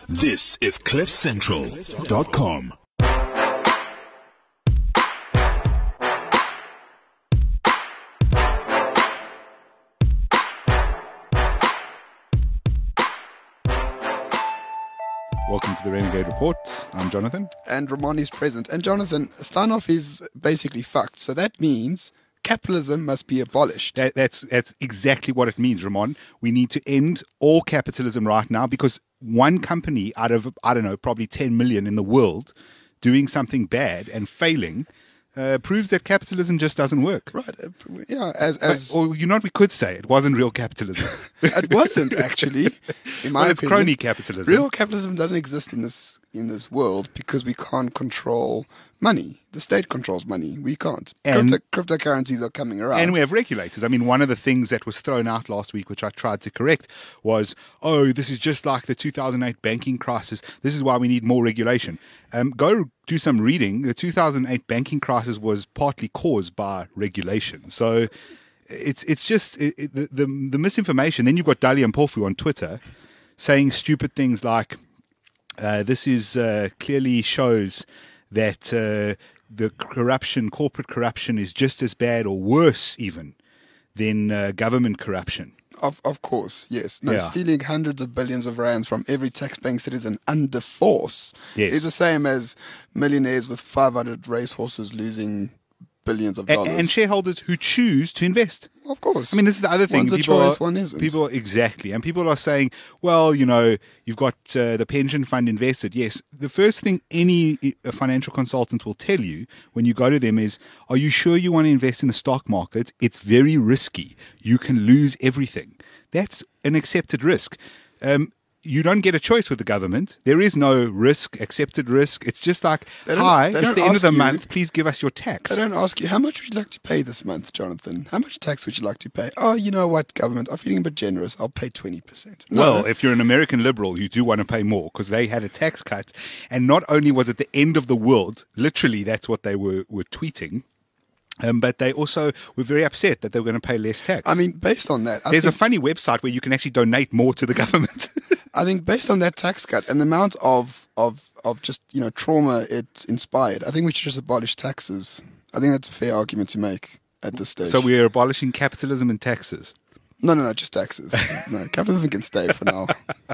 This is CliffCentral.com. Welcome to the Renegade Report. I'm Jonathan. And Ramon is present. And Jonathan, Steinhoff is basically fucked. So that means capitalism must be abolished. That's exactly what it means, Ramon. We need to end all capitalism right now because one company out of, I don't know, probably 10 million in the world doing something bad and failing proves that capitalism just doesn't work. Right. Yeah. Or you know what we could say? It wasn't real capitalism. It wasn't actually, in my it's opinion. crony capitalism. Real capitalism doesn't exist in this world because we can't control money. The state controls money. We can't. And Cryptocurrencies are coming around. And we have regulators. I mean, one of the things that was thrown out last week, which I tried to correct, was, this is just like the 2008 banking crisis. This is why we need more regulation. Go do some reading. The 2008 banking crisis was partly caused by regulation. So it's just the misinformation. Then you've got Dali Mpofu on Twitter saying stupid things like, this is clearly shows that the corporate corruption is just as bad or worse even than government corruption. Of course, yes. No, Yeah. Stealing hundreds of billions of rands from every tax-paying citizen under force is the same as millionaires with 500 racehorses losing billions of dollars. And shareholders who choose to invest. Of course. I mean, this is the other thing. One's a choice, one isn't. Exactly. And people are saying, well, you've got the pension fund invested. Yes. The first thing any financial consultant will tell you when you go to them is, are you sure you want to invest in the stock market? It's very risky. You can lose everything. That's an accepted risk. You don't get a choice with the government. There is no risk, accepted risk. It's just like, hi, it's the end of the month. Please give us your tax. They don't ask you, how much would you like to pay this month, Jonathan? How much tax would you like to pay? Oh, you know what, government, I'm feeling a bit generous. I'll pay 20%. No. Well, if you're an American liberal, you do want to pay more because they had a tax cut. And not only was it the end of the world, literally that's what they were tweeting, but they also were very upset that they were going to pay less tax. I mean, based on that, there's a funny website where you can actually donate more to the government. I think based on that tax cut and the amount of just, trauma it inspired, I think we should just abolish taxes. I think that's a fair argument to make at this stage. So we're abolishing capitalism and taxes. No, just taxes. No, capitalism can stay for now.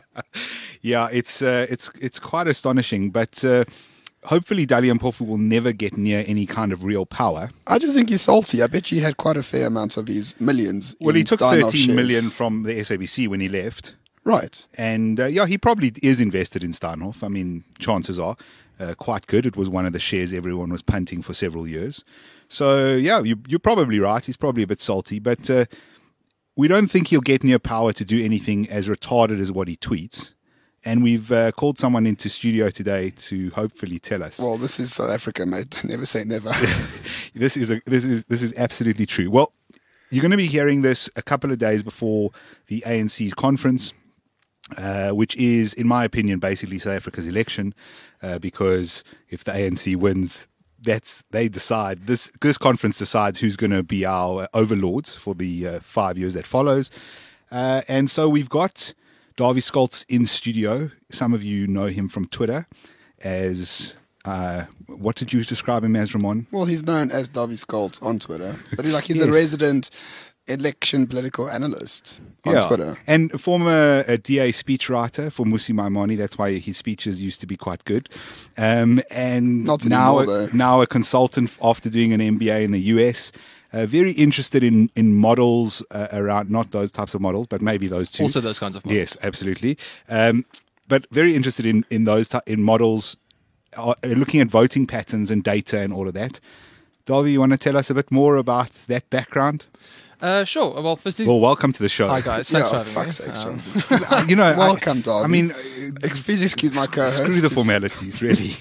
Yeah, it's quite astonishing, but hopefully Dali Mpofu will never get near any kind of real power. I just think he's salty. I bet you he had quite a fair amount of his millions. Well, he took Steinhoff 13 shares. million from the SABC when he left. Right. And he probably is invested in Steinhoff. I mean, chances are quite good. It was one of the shares everyone was punting for several years. So, yeah, you're probably right. He's probably a bit salty, but we don't think he'll get near power to do anything as retarded as what he tweets. And we've called someone into studio today to hopefully tell us. Well, this is South Africa, mate. Never say never. This is absolutely true. Well, you're going to be hearing this a couple of days before the ANC's conference, which is, in my opinion, basically South Africa's election, because if the ANC wins, they decide. This conference decides who's going to be our overlords for the 5 years that follows. And so we've got Davie Scholtz in studio. Some of you know him from Twitter as, what did you describe him as, Ramon? Well, he's known as Davie Scholtz on Twitter, but he's a resident election political analyst on Twitter. And former DA speechwriter for Musi Maimane. That's why his speeches used to be quite good. And Not anymore, though. Now a consultant after doing an MBA in the US. Very interested in models around, not those types of models, but maybe those two. Also those kinds of models. Yes, absolutely. But very interested in those in models, looking at voting patterns and data and all of that. Davie, you want to tell us a bit more about that background? Sure. Well, firstly, welcome to the show. hi guys. Thanks for having fuck's me. sake, Jonathan. Welcome, Davie. I mean, please excuse my co-host. screw the formalities, really.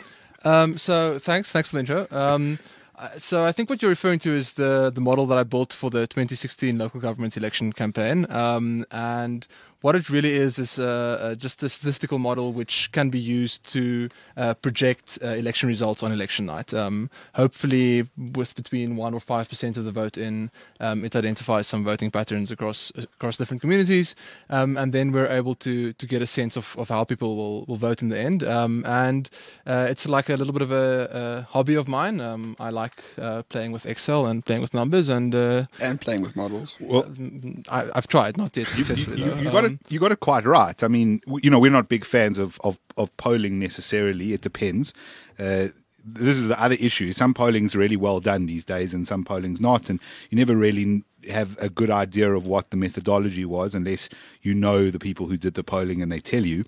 So thanks for the intro. So I think what you're referring to is the model that I built for the 2016 local government election campaign, and what it really is just a statistical model which can be used to project election results on election night. Hopefully, with between 1 or 5% of the vote in, it identifies some voting patterns across different communities, and then we're able to get a sense of how people will vote in the end. And it's like a little bit of a hobby of mine. I like playing with Excel and playing with numbers and playing with models. Well, I've tried, not yet successfully. you got it quite right. I mean, we're not big fans of polling necessarily. It depends. This is the other issue. Some polling's really well done these days, and some polling's not, and you never really have a good idea of what the methodology was unless you know the people who did the polling and they tell you.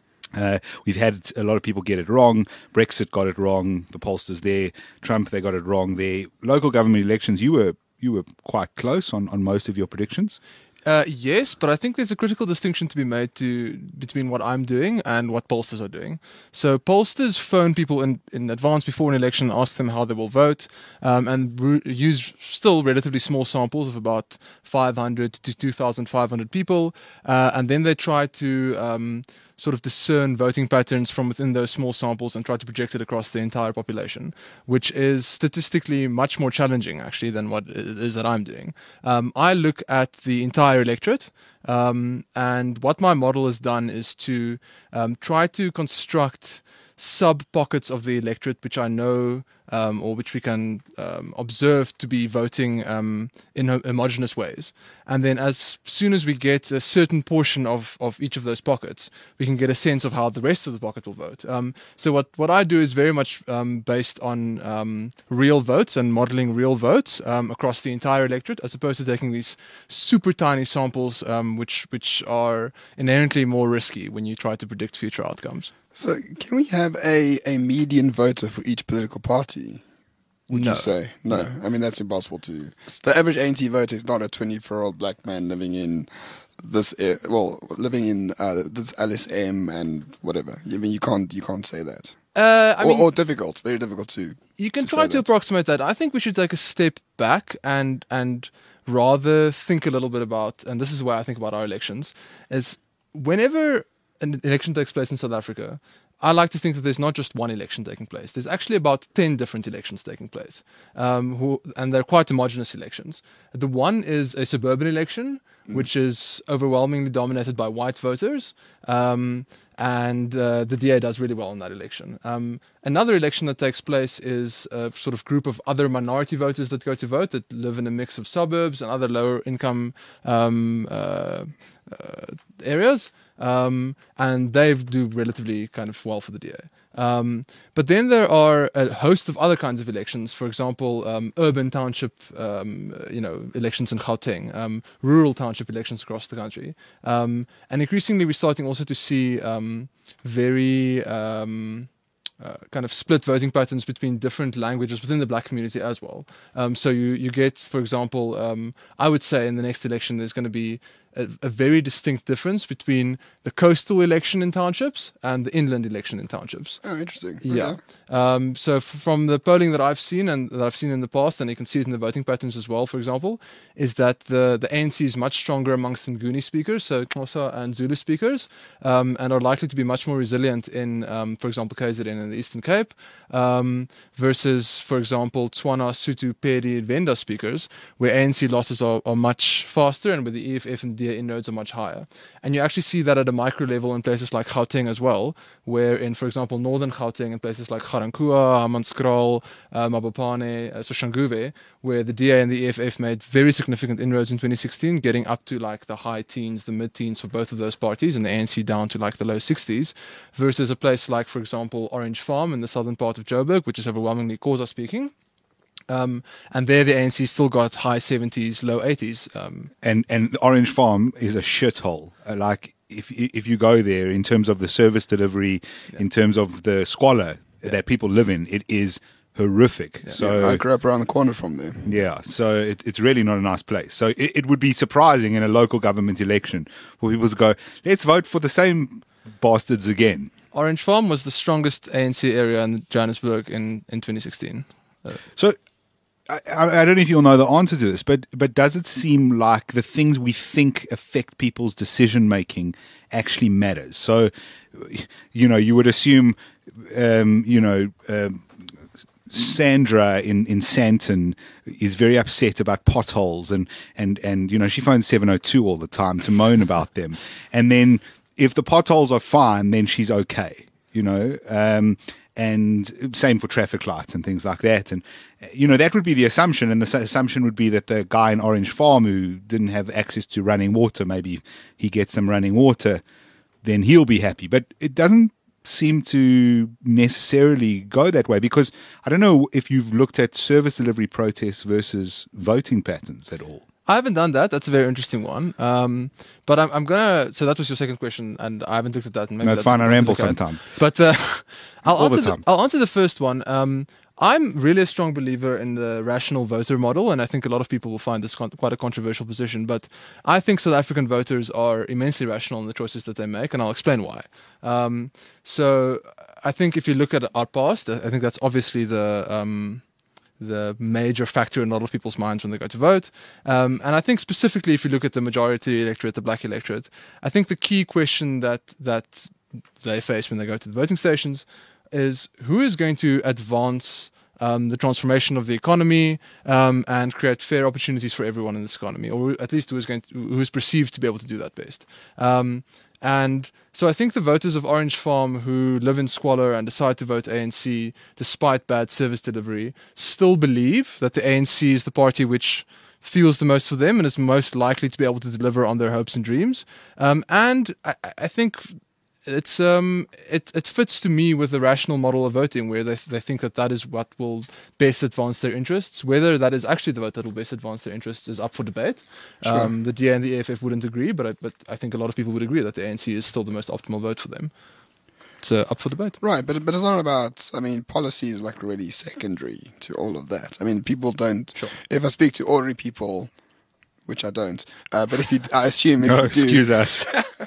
We've had a lot of people get it wrong. Brexit got it wrong. The pollsters there. Trump, they got it wrong there. Local government elections, you were quite close on most of your predictions. Yes, but I think there's a critical distinction to be made between what I'm doing and what pollsters are doing. So pollsters phone people in advance before an election, ask them how they will vote, and use still relatively small samples of about 500 to 2,500 people, and then they try to sort of discern voting patterns from within those small samples and try to project it across the entire population, which is statistically much more challenging, actually, than what it is that I'm doing. I look at the entire electorate, and what my model has done is to try to construct sub-pockets of the electorate which I know or which we can observe to be voting in homogeneous ways. And then as soon as we get a certain portion of each of those pockets, we can get a sense of how the rest of the pocket will vote. So what I do is very much based on real votes and modeling real votes across the entire electorate, as opposed to taking these super tiny samples which are inherently more risky when you try to predict future outcomes. So can we have a median voter for each political party? Would you say? No. I mean, that's impossible to. The average ANC voter is not a 24-year-old black man living in this, living in this LSM and whatever. I mean, you can't say that. Or difficult, very difficult to. You can try to approximate that. I think we should take a step back and rather think a little bit about, and this is why I think about our elections, is whenever an election takes place in South Africa, I like to think that there's not just one election taking place. There's actually about 10 different elections taking place, and they're quite homogenous elections. The one is a suburban election, which is overwhelmingly dominated by white voters, and the DA does really well in that election. Another election that takes place is a sort of group of other minority voters that go to vote that live in a mix of suburbs and other lower income areas. And they do relatively kind of well for the DA. But then there are a host of other kinds of elections. For example, urban township, elections in Gauteng, rural township elections across the country. And increasingly we're starting also to see very kind of split voting patterns between different languages within the black community as well. So you get, for example, I would say in the next election there's going to be a very distinct difference between the coastal election in townships and the inland election in townships. Oh, interesting. Yeah. So from the polling that I've seen and that I've seen in the past, and you can see it in the voting patterns as well, for example, is that the ANC is much stronger amongst Nguni speakers, so Xhosa and Zulu speakers, and are likely to be much more resilient in, for example, KZN and the Eastern Cape, versus, for example, Tswana, Sotho, Pedi, and Venda speakers, where ANC losses are much faster and where the EFF and DA inroads are much higher. And you actually see that at a micro level in places like Gauteng as well, where in, for example, northern Gauteng and places like Ga-Rankuwa, Hammanskraal, Mabopane, Soshanguve, where the DA and the EFF made very significant inroads in 2016, getting up to like the high teens, the mid-teens for both of those parties, and the ANC down to like the low 60s, versus a place like, for example, Orange Farm in the southern part of Joburg, which is overwhelmingly Xhosa speaking. And there the ANC still got high 70s, low 80s. And Orange Farm is a shithole. Like if you go there, in terms of the service delivery, in terms of the squalor that people live in, it is horrific. Yeah. So I grew up around the corner from there. Yeah, so it's really not a nice place. So it would be surprising in a local government election for people to go, let's vote for the same bastards again. Orange Farm was the strongest ANC area in Johannesburg in 2016. So I don't know if you'll know the answer to this, but does it seem like the things we think affect people's decision making actually matters? So, you would assume, Sandra in Santon is very upset about potholes and she phones 702 all the time to moan about them. And then if the potholes are fine, then she's okay, and same for traffic lights and things like that. And, that would be the assumption. And the assumption would be that the guy in Orange Farm who didn't have access to running water, maybe he gets some running water, then he'll be happy. But it doesn't seem to necessarily go that way, because I don't know if you've looked at service delivery protests versus voting patterns at all. I haven't done that. That's a very interesting one. But I'm gonna. So that was your second question, and I haven't looked at that. And maybe that's fine. I ramble sometimes. But All the time. I'll answer the first one. I'm really a strong believer in the rational voter model, and I think a lot of people will find this quite a controversial position. But I think South African voters are immensely rational in the choices that they make, and I'll explain why. So I think if you look at our past, I think that's obviously the major factor in a lot of people's minds when they go to vote. And I think specifically if you look at the majority electorate, the black electorate, I think the key question that they face when they go to the voting stations is who is going to advance the transformation of the economy and create fair opportunities for everyone in this economy, or at least who is perceived to be able to do that best. And so I think the voters of Orange Farm who live in squalor and decide to vote ANC despite bad service delivery still believe that the ANC is the party which feels the most for them and is most likely to be able to deliver on their hopes and dreams. And I think it fits to me with the rational model of voting, where they think that is what will best advance their interests. Whether that is actually the vote that will best advance their interests is up for debate. Sure. The DA and the EFF wouldn't agree, but I think a lot of people would agree that the ANC is still the most optimal vote for them. It's up for debate. Right, but it's not about, policy is like really secondary to all of that. People don't, Sure. If I speak to ordinary people, which I don't, but I assume if No, you do, excuse us.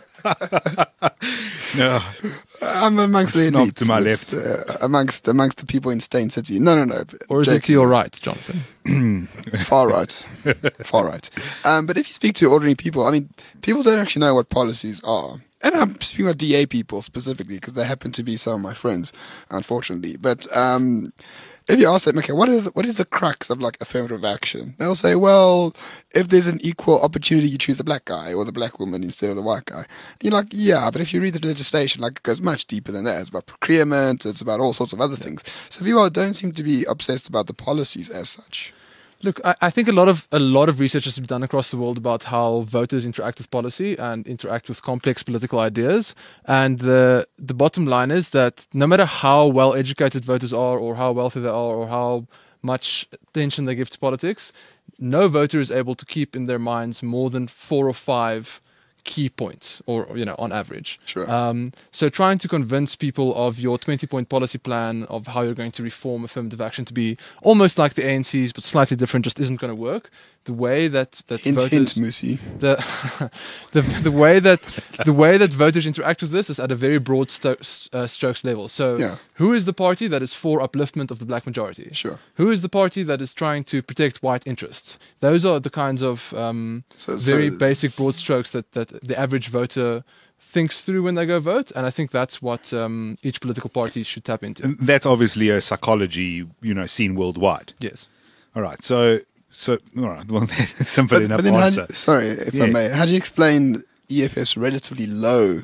No, I'm amongst the Snob elite. to my It's, amongst the people in Stain City. No. Or is it to your right, Jonathan? Far right. Far right. But if you speak to ordinary people, people don't actually know what policies are. And I'm speaking about DA people specifically because they happen to be some of my friends, unfortunately. But if you ask them, okay, what is the crux of like affirmative action? They'll say, well, if there's an equal opportunity, you choose the black guy or the black woman instead of the white guy. And you're like, yeah, but if you read the legislation, it goes much deeper than that. It's about procurement. It's about all sorts of other things. So people don't seem to be obsessed about the policies as such. Look, I think a lot of research has been done across the world about how voters interact with policy and interact with complex political ideas. And the bottom line is that no matter how well educated voters are, or how wealthy they are, or how much attention they give to politics, no voter is able to keep in their minds more than 4 or 5 key points, or on average. Sure. So trying to convince people of your 20-point policy plan of how you're going to reform affirmative action to be almost like the ANC's but slightly different just isn't going to work. The way that Hint, voters, hint, Moosey. the way that voters interact with this is at a very broad strokes level. So Yeah. who is the party that is for upliftment of the black majority? Sure. Who is the party that is trying to protect white interests? Those are the kinds of very basic broad strokes that the average voter thinks through when they go vote, and I think that's what each political party should tap into. that's obviously a psychology, seen worldwide. Yes. All right, so all right, well, simple enough But then answer. sorry, if Yeah. I may, how do you explain EFF's relatively low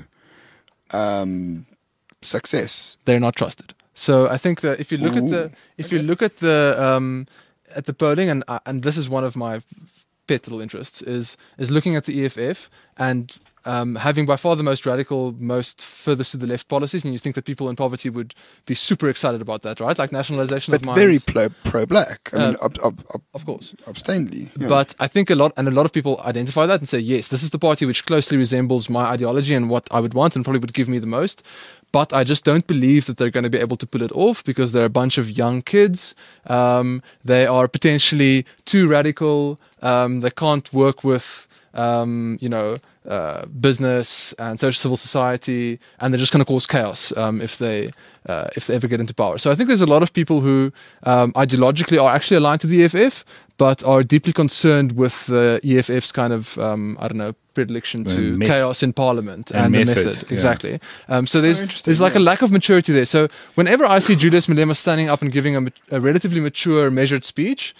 success? They're not trusted. So I think that if you look at the polling, and this is one of my pet little interests, is looking at the EFF and having by far the most radical, most furthest to the left policies, and you think that people in poverty would be super excited about that, right? Like nationalization But of mines. very pro-black. Of course. Abstainedly. Yeah. But I think a lot of people identify that and say, yes, this is the party which closely resembles my ideology and what I would want and probably would give me the most. But I just don't believe that they're going to be able to pull it off because they're a bunch of young kids. They are potentially too radical. They can't work with, business and social civil society, and they're just going to cause chaos if they ever get into power. So I think there's a lot of people who ideologically are actually aligned to the EFF, but are deeply concerned with the EFF's kind of predilection to chaos in Parliament and the method. Yeah. Exactly. So there's like a lack of maturity there. So whenever I see Julius Malema standing up and giving a relatively mature, measured speech,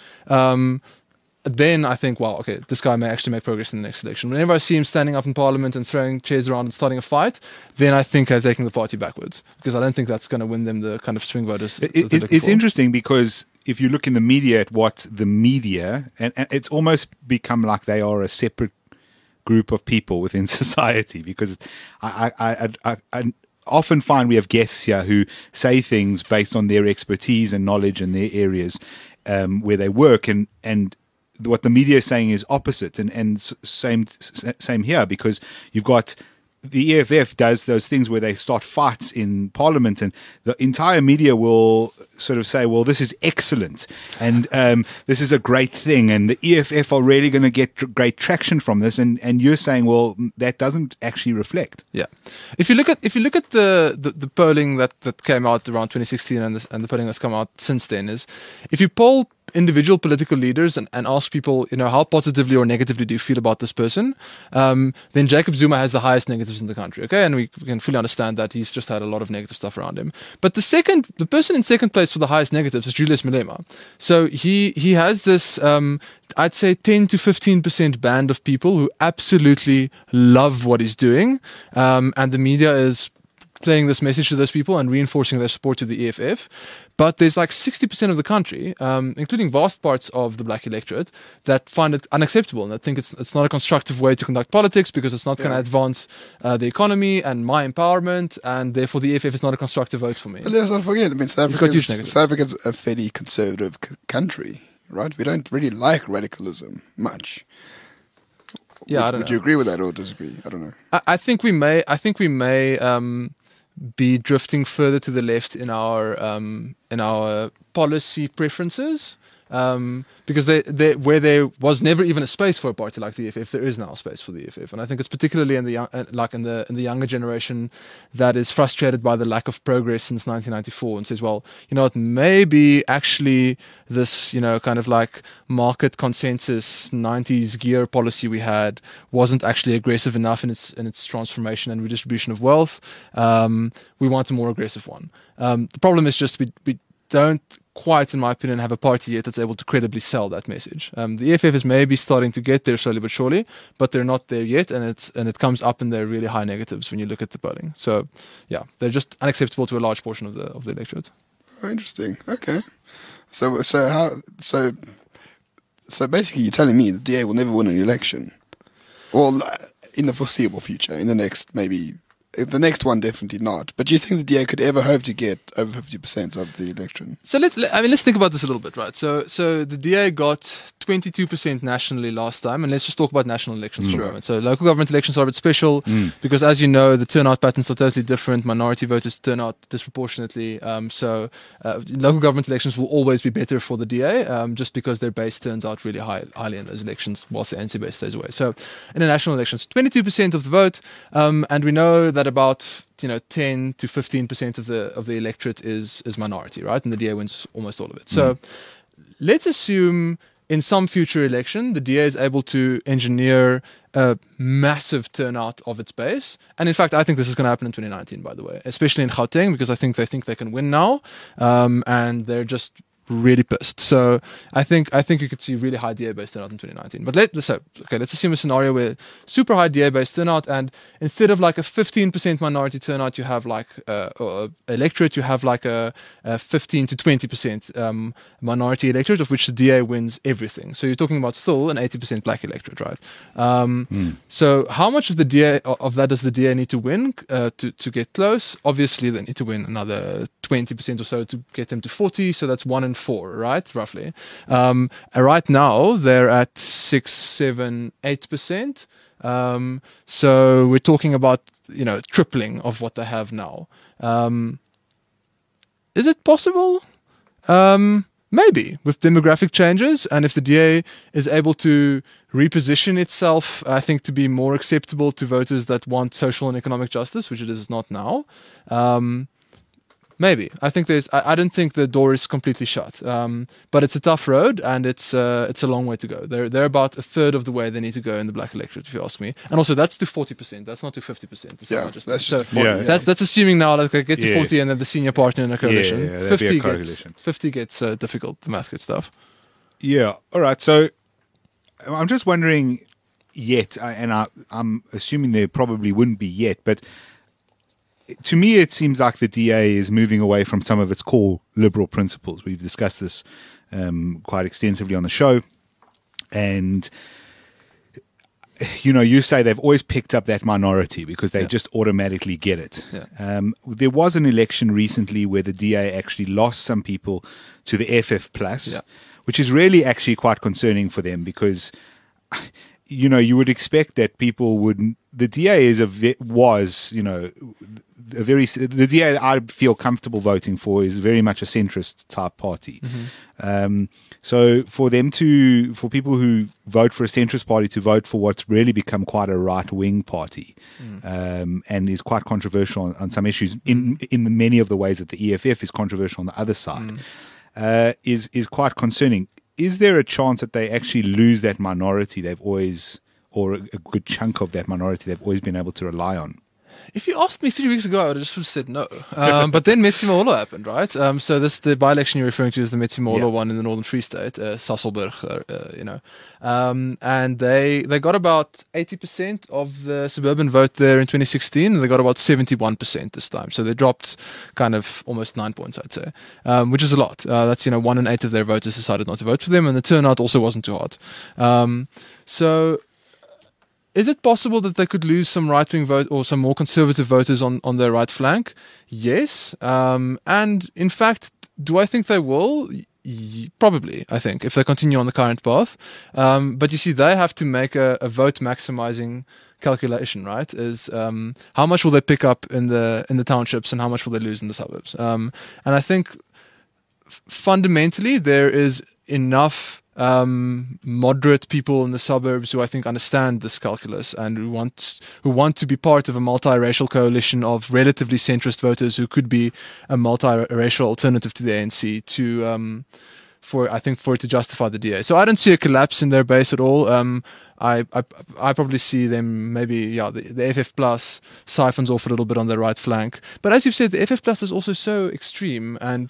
then I think, wow, okay, this guy may actually make progress in the next election. Whenever I see him standing up in Parliament and throwing chairs around and starting a fight, then I think I'm taking the party backwards, because I don't think that's going to win them the kind of swing voters. It's interesting because if you look in the media at what the media, and it's almost become like they are a separate group of people within society, because I often find we have guests here who say things based on their expertise and knowledge in their areas where they work, and what the media is saying is opposite, and same here, because you've got the EFF does those things where they start fights in Parliament, and the entire media will sort of say, well, this is excellent, and this is a great thing, and the EFF are really going to get great traction from this, and you're saying, well, that doesn't actually reflect. Yeah, if you look at the polling that came out around 2016 and the polling that's come out since then, is if you poll individual political leaders and ask people, how positively or negatively do you feel about this person, then Jacob Zuma has the highest negatives in the country. Okay, and we can fully understand that he's just had a lot of negative stuff around him. But the person in second place for the highest negatives is Julius Malema. So he has this, I'd say 10 to 15% band of people who absolutely love what he's doing, and the media is playing this message to those people and reinforcing their support to the EFF. But there's like 60% of the country, including vast parts of the black electorate, that find it unacceptable and that think it's not a constructive way to conduct politics, because it's not going to advance the economy and my empowerment, and therefore the EFF is not a constructive vote for me. But let's not forget, South Africa's a fairly conservative country, right? We don't really like radicalism much. Yeah, Would you agree with that or disagree? I don't know. I think we may be drifting further to the left in our policy preferences, because where there was never even a space for a party like the EFF, there is now a space for the EFF, and I think it's particularly in the younger generation that is frustrated by the lack of progress since 1994, and says, well, maybe actually this kind of like market consensus 90s gear policy we had wasn't actually aggressive enough in its transformation and redistribution of wealth. We want a more aggressive one. The problem is just we don't quite, in my opinion, have a party yet that's able to credibly sell that message. The EFF is maybe starting to get there slowly but surely, but they're not there yet, and it comes up in their really high negatives when you look at the polling. So, yeah, they're just unacceptable to a large portion of the electorate. Oh, interesting. Okay. So basically, you're telling me the DA will never win an election, well, in the foreseeable future, in the next maybe. The next one, definitely not. But do you think the DA could ever hope to get over 50% of the election? So let's think about this a little bit, right? So the DA got 22% nationally last time, and let's just talk about national elections for a moment. So local government elections are a bit special because, as you know, the turnout patterns are totally different. Minority voters turn out disproportionately. So local government elections will always be better for the DA, just because their base turns out really highly in those elections, whilst the ANC base stays away. So in the national elections, 22% of the vote, and we know that about 10 to 15% of the electorate is minority, right? And the DA wins almost all of it. So let's assume in some future election the DA is able to engineer a massive turnout of its base. And in fact, I think this is going to happen in 2019, by the way, especially in Gauteng, because I think they can win now, and they're just really pissed. So I think you could see really high DA base turnout in 2019. But let's assume a scenario where super high DA base turnout, and instead of like a 15% minority turnout, you have like or electorate, you have like a 15 to 20% minority electorate, of which the DA wins everything. So you're talking about still an 80% black electorate, right? So how much of that does the DA need to win to get close? Obviously, they need to win another 20% or so to get them to 40. So that's 1 in 4, right? Roughly. Right now, they're at 6, 7, 8%. So we're talking about, tripling of what they have now. Is it possible? Maybe with demographic changes, and if the DA is able to reposition itself, I think, to be more acceptable to voters that want social and economic justice, which it is not now. Maybe. I think I don't think the door is completely shut. But it's a tough road, and it's a long way to go. They're about a third of the way they need to go in the black electorate, if you ask me. And also, that's to 40%. That's not to 50%. Yeah, that's just 40. Yeah. That's assuming now that they get to 40 and then the senior partner in a coalition. Yeah, that'd be a 50 coalition. gets 50 gets difficult. The math gets tough. Yeah. All right. So I'm just wondering yet, and I'm assuming there probably wouldn't be yet, but to me, it seems like the DA is moving away from some of its core liberal principles. We've discussed this quite extensively on the show. And, you say they've always picked up that minority because they just automatically get it. Yeah. There was an election recently where the DA actually lost some people to the FF Plus, which is really actually quite concerning for them because you would expect that people wouldn't. The DA the DA I feel comfortable voting for is very much a centrist type party. So for people who vote for a centrist party to vote for what's really become quite a right wing party, and is quite controversial on some issues in many of the ways that the EFF is controversial on the other side, is quite concerning. Is there a chance that they actually lose that minority they've always, or a good chunk of that minority they've always been able to rely on? If you asked me 3 weeks ago, I would have just said no. But then Metsi Maholo happened, right? So the by-election you're referring to is the Metsi Maholo one in the Northern Free State, Sasolburg, and they got about 80% of the suburban vote there in 2016, and they got about 71% this time. So they dropped kind of almost 9 points, I'd say, which is a lot. That's 1 in 8 of their voters decided not to vote for them, and the turnout also wasn't too hard. So is it possible that they could lose some right-wing vote or some more conservative voters on their right flank? Yes. And in fact, do I think they will? Probably, I think, if they continue on the current path. But you see, they have to make a vote maximizing calculation, right? Is how much will they pick up in the townships and how much will they lose in the suburbs? And I think fundamentally there is enough moderate people in the suburbs who I think understand this calculus and who want to be part of a multiracial coalition of relatively centrist voters who could be a multiracial alternative to the ANC for it to justify the DA. So I don't see a collapse in their base at all. I probably see them maybe the FF Plus siphons off a little bit on their right flank. But as you've said, the FF Plus is also so extreme and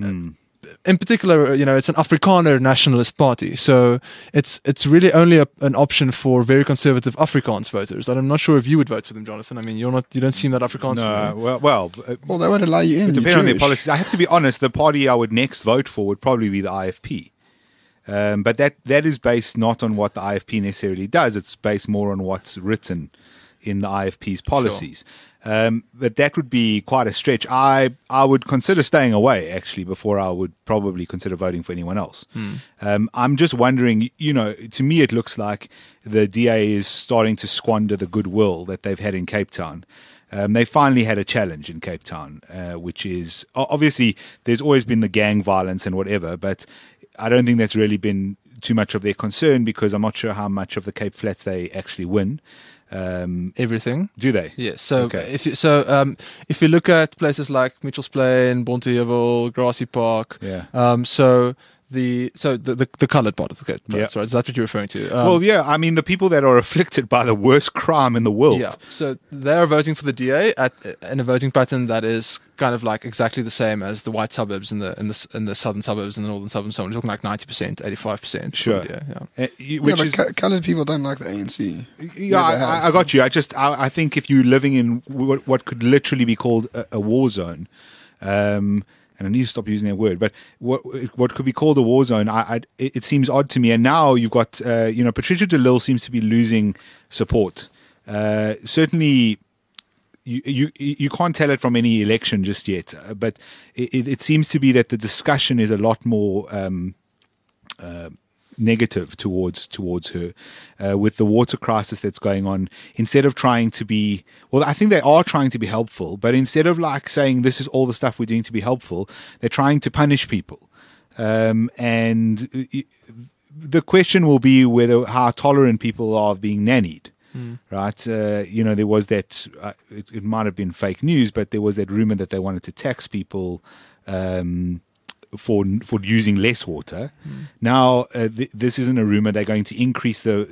in particular, it's an Afrikaner nationalist party, so it's really only an option for very conservative Afrikaans voters. And I'm not sure if you would vote for them, Jonathan. I mean, you don't seem that Afrikaans. No, well, they won't allow you in. Depending on their policies, I have to be honest. The party I would next vote for would probably be the IFP, but that is based not on what the IFP necessarily does. It's based more on what's written in the IFP's policies. Sure. But that would be quite a stretch. I would consider staying away, actually, before I would probably consider voting for anyone else. I'm just wondering, to me it looks like the DA is starting to squander the goodwill that they've had in Cape Town. They finally had a challenge in Cape Town, which is, obviously, there's always been the gang violence and whatever, but I don't think that's really been too much of their concern because I'm not sure how much of the Cape Flats they actually win. Everything. Do they? Yes. So okay. If you look at places like Mitchells Plain, Bonteheuwel, Grassy Park, so the coloured part of the Cape Flats, right? Is that what you're referring to? Well, yeah. I mean, the people that are afflicted by the worst crime in the world. Yeah. So they are voting for the DA in a voting pattern that is kind of like exactly the same as the white suburbs in the southern suburbs and the northern suburbs. So we're talking like 90%, 85%. Sure. But coloured people don't like the ANC. Yeah, I got you. I think if you're living in what could literally be called a war zone, and I need to stop using that word, but what could be called a war zone, it seems odd to me. And now you've got, Patricia de Lille seems to be losing support. Certainly, you can't tell it from any election just yet, but it seems to be that the discussion is a lot more negative towards her with the water crisis that's going on. Instead of trying to be, I think they are trying to be helpful, but instead of like saying this is all the stuff we're doing to be helpful, they're trying to punish people. and the question will be whether how tolerant people are of being nannied. Right, there was that. It might have been fake news, but there was that rumor that they wanted to tax people for using less water. Now, this isn't a rumor. They're going to increase the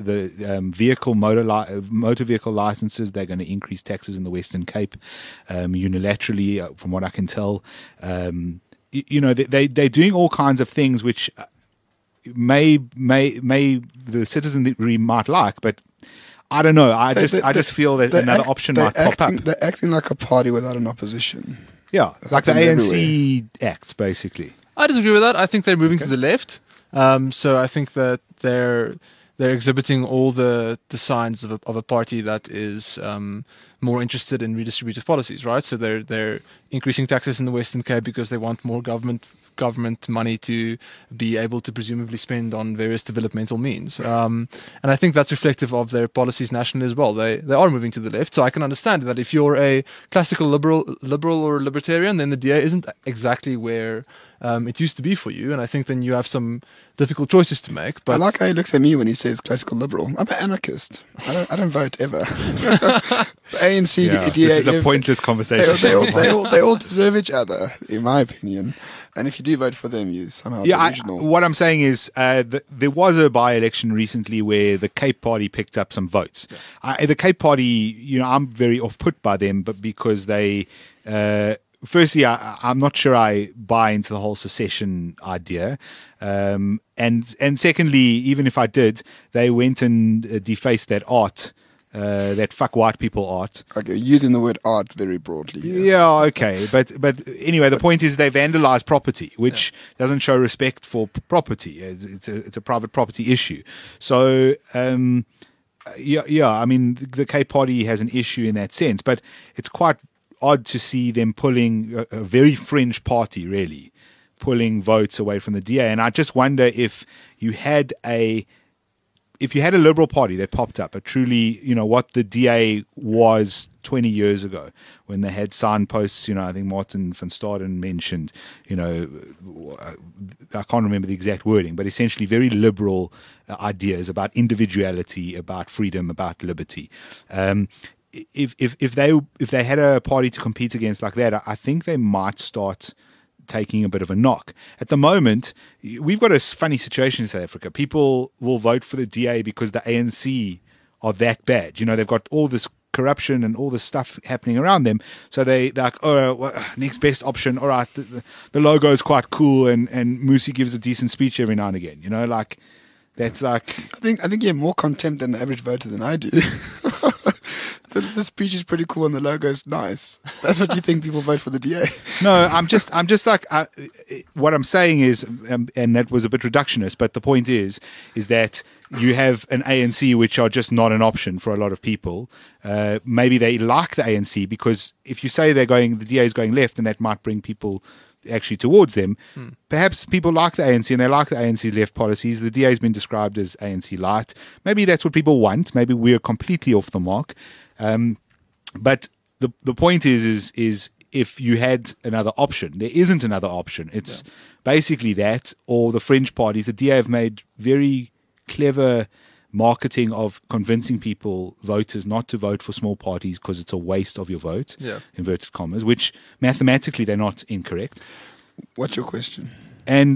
motor vehicle licenses. They're going to increase taxes in the Western Cape unilaterally, from what I can tell. They're doing all kinds of things which may the citizenry might like, but I don't know. I just feel that another option might pop up. They're acting like a party without an opposition. Yeah, like the ANC Act, basically. I disagree with that. I think they're moving to the left. So I think that they're exhibiting all the signs of a party that is more interested in redistributive policies, right? So they're increasing taxes in the Western Cape because they want more government money to be able to presumably spend on various developmental means. And I think that's reflective of their policies nationally as well. They are moving to the left. So I can understand that if you're a classical liberal or libertarian, then the DA isn't exactly where it used to be for you. And I think then you have some difficult choices to make. But I like how he looks at me when he says classical liberal. I'm an anarchist. I don't vote ever. ANC, Yeah, DA, this is a pointless conversation. they all deserve each other, in my opinion. And if you do vote for them, you somehow delusional. What I'm saying is there was a by-election recently where the Cape Party picked up some votes. Yeah. The Cape Party, I'm very off-put by them, but because they... firstly, I'm not sure I buy into the whole secession idea. And secondly, even if I did, they went and defaced that art, that fuck white people art. Okay, using the word art very broadly. Yeah, okay. But anyway, the point is they vandalize property, which doesn't show respect for property. It's a private property issue. So, I mean, the Cape Party has an issue in that sense, but it's quite odd to see them pulling a very fringe party, really, pulling votes away from the DA. And I just wonder if you had a liberal party that popped up, a truly, what the DA was 20 years ago when they had signposts, I think Martin van Staden mentioned, I can't remember the exact wording, but essentially very liberal ideas about individuality, about freedom, about liberty. If they had a party to compete against like that, I think they might start taking a bit of a knock. At the moment, we've got a funny situation in South Africa. People will vote for the DA because the ANC are that bad. They've got all this corruption and all this stuff happening around them. So they're like, next best option. All right, the logo is quite cool, and Musi gives a decent speech every now and again. That's like... I think you have more contempt than the average voter than I do. The speech is pretty cool and the logo is nice. That's what you think people vote for the DA. No, I'm just like, what I'm saying is, and that was a bit reductionist, but the point is that you have an ANC which are just not an option for a lot of people. Maybe they like the ANC because if you say the DA is going left, then that might bring people actually towards them. Perhaps people like the ANC and they like the ANC left policies. The DA has been described as ANC light. Maybe that's what people want. Maybe we're completely off the mark. But the point is if you had another option, there isn't another option. It's basically that, or the fringe parties. The DA have made very clever marketing of convincing people, voters, not to vote for small parties because it's a waste of your vote, inverted commas, which mathematically they're not incorrect. What's your question? And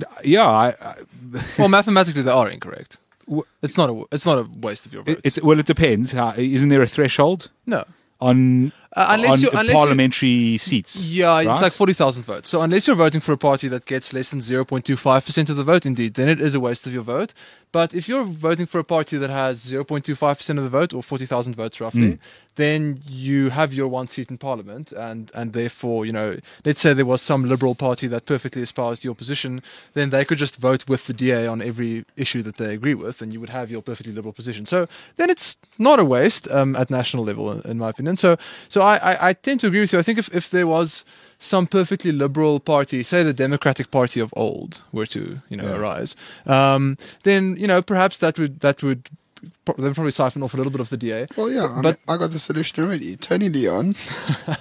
well, mathematically they are incorrect. It's not a waste of your vote. It depends. Isn't there a threshold? No. On parliamentary seats. Yeah, right? It's like 40,000 votes. So unless you're voting for a party that gets less than 0.25% of the vote, indeed, then it is a waste of your vote. But if you're voting for a party that has 0.25% of the vote, or 40,000 votes roughly, then you have your one seat in parliament, and therefore, let's say there was some liberal party that perfectly espoused your position, then they could just vote with the DA on every issue that they agree with, and you would have your perfectly liberal position. So then it's not a waste at national level, in my opinion. So I tend to agree with you. I think if there was some perfectly liberal party, say the Democratic Party of old, were to arise, then perhaps that would they would probably siphon off a little bit of the DA. Well, yeah, but I got the solution already. Tony Leon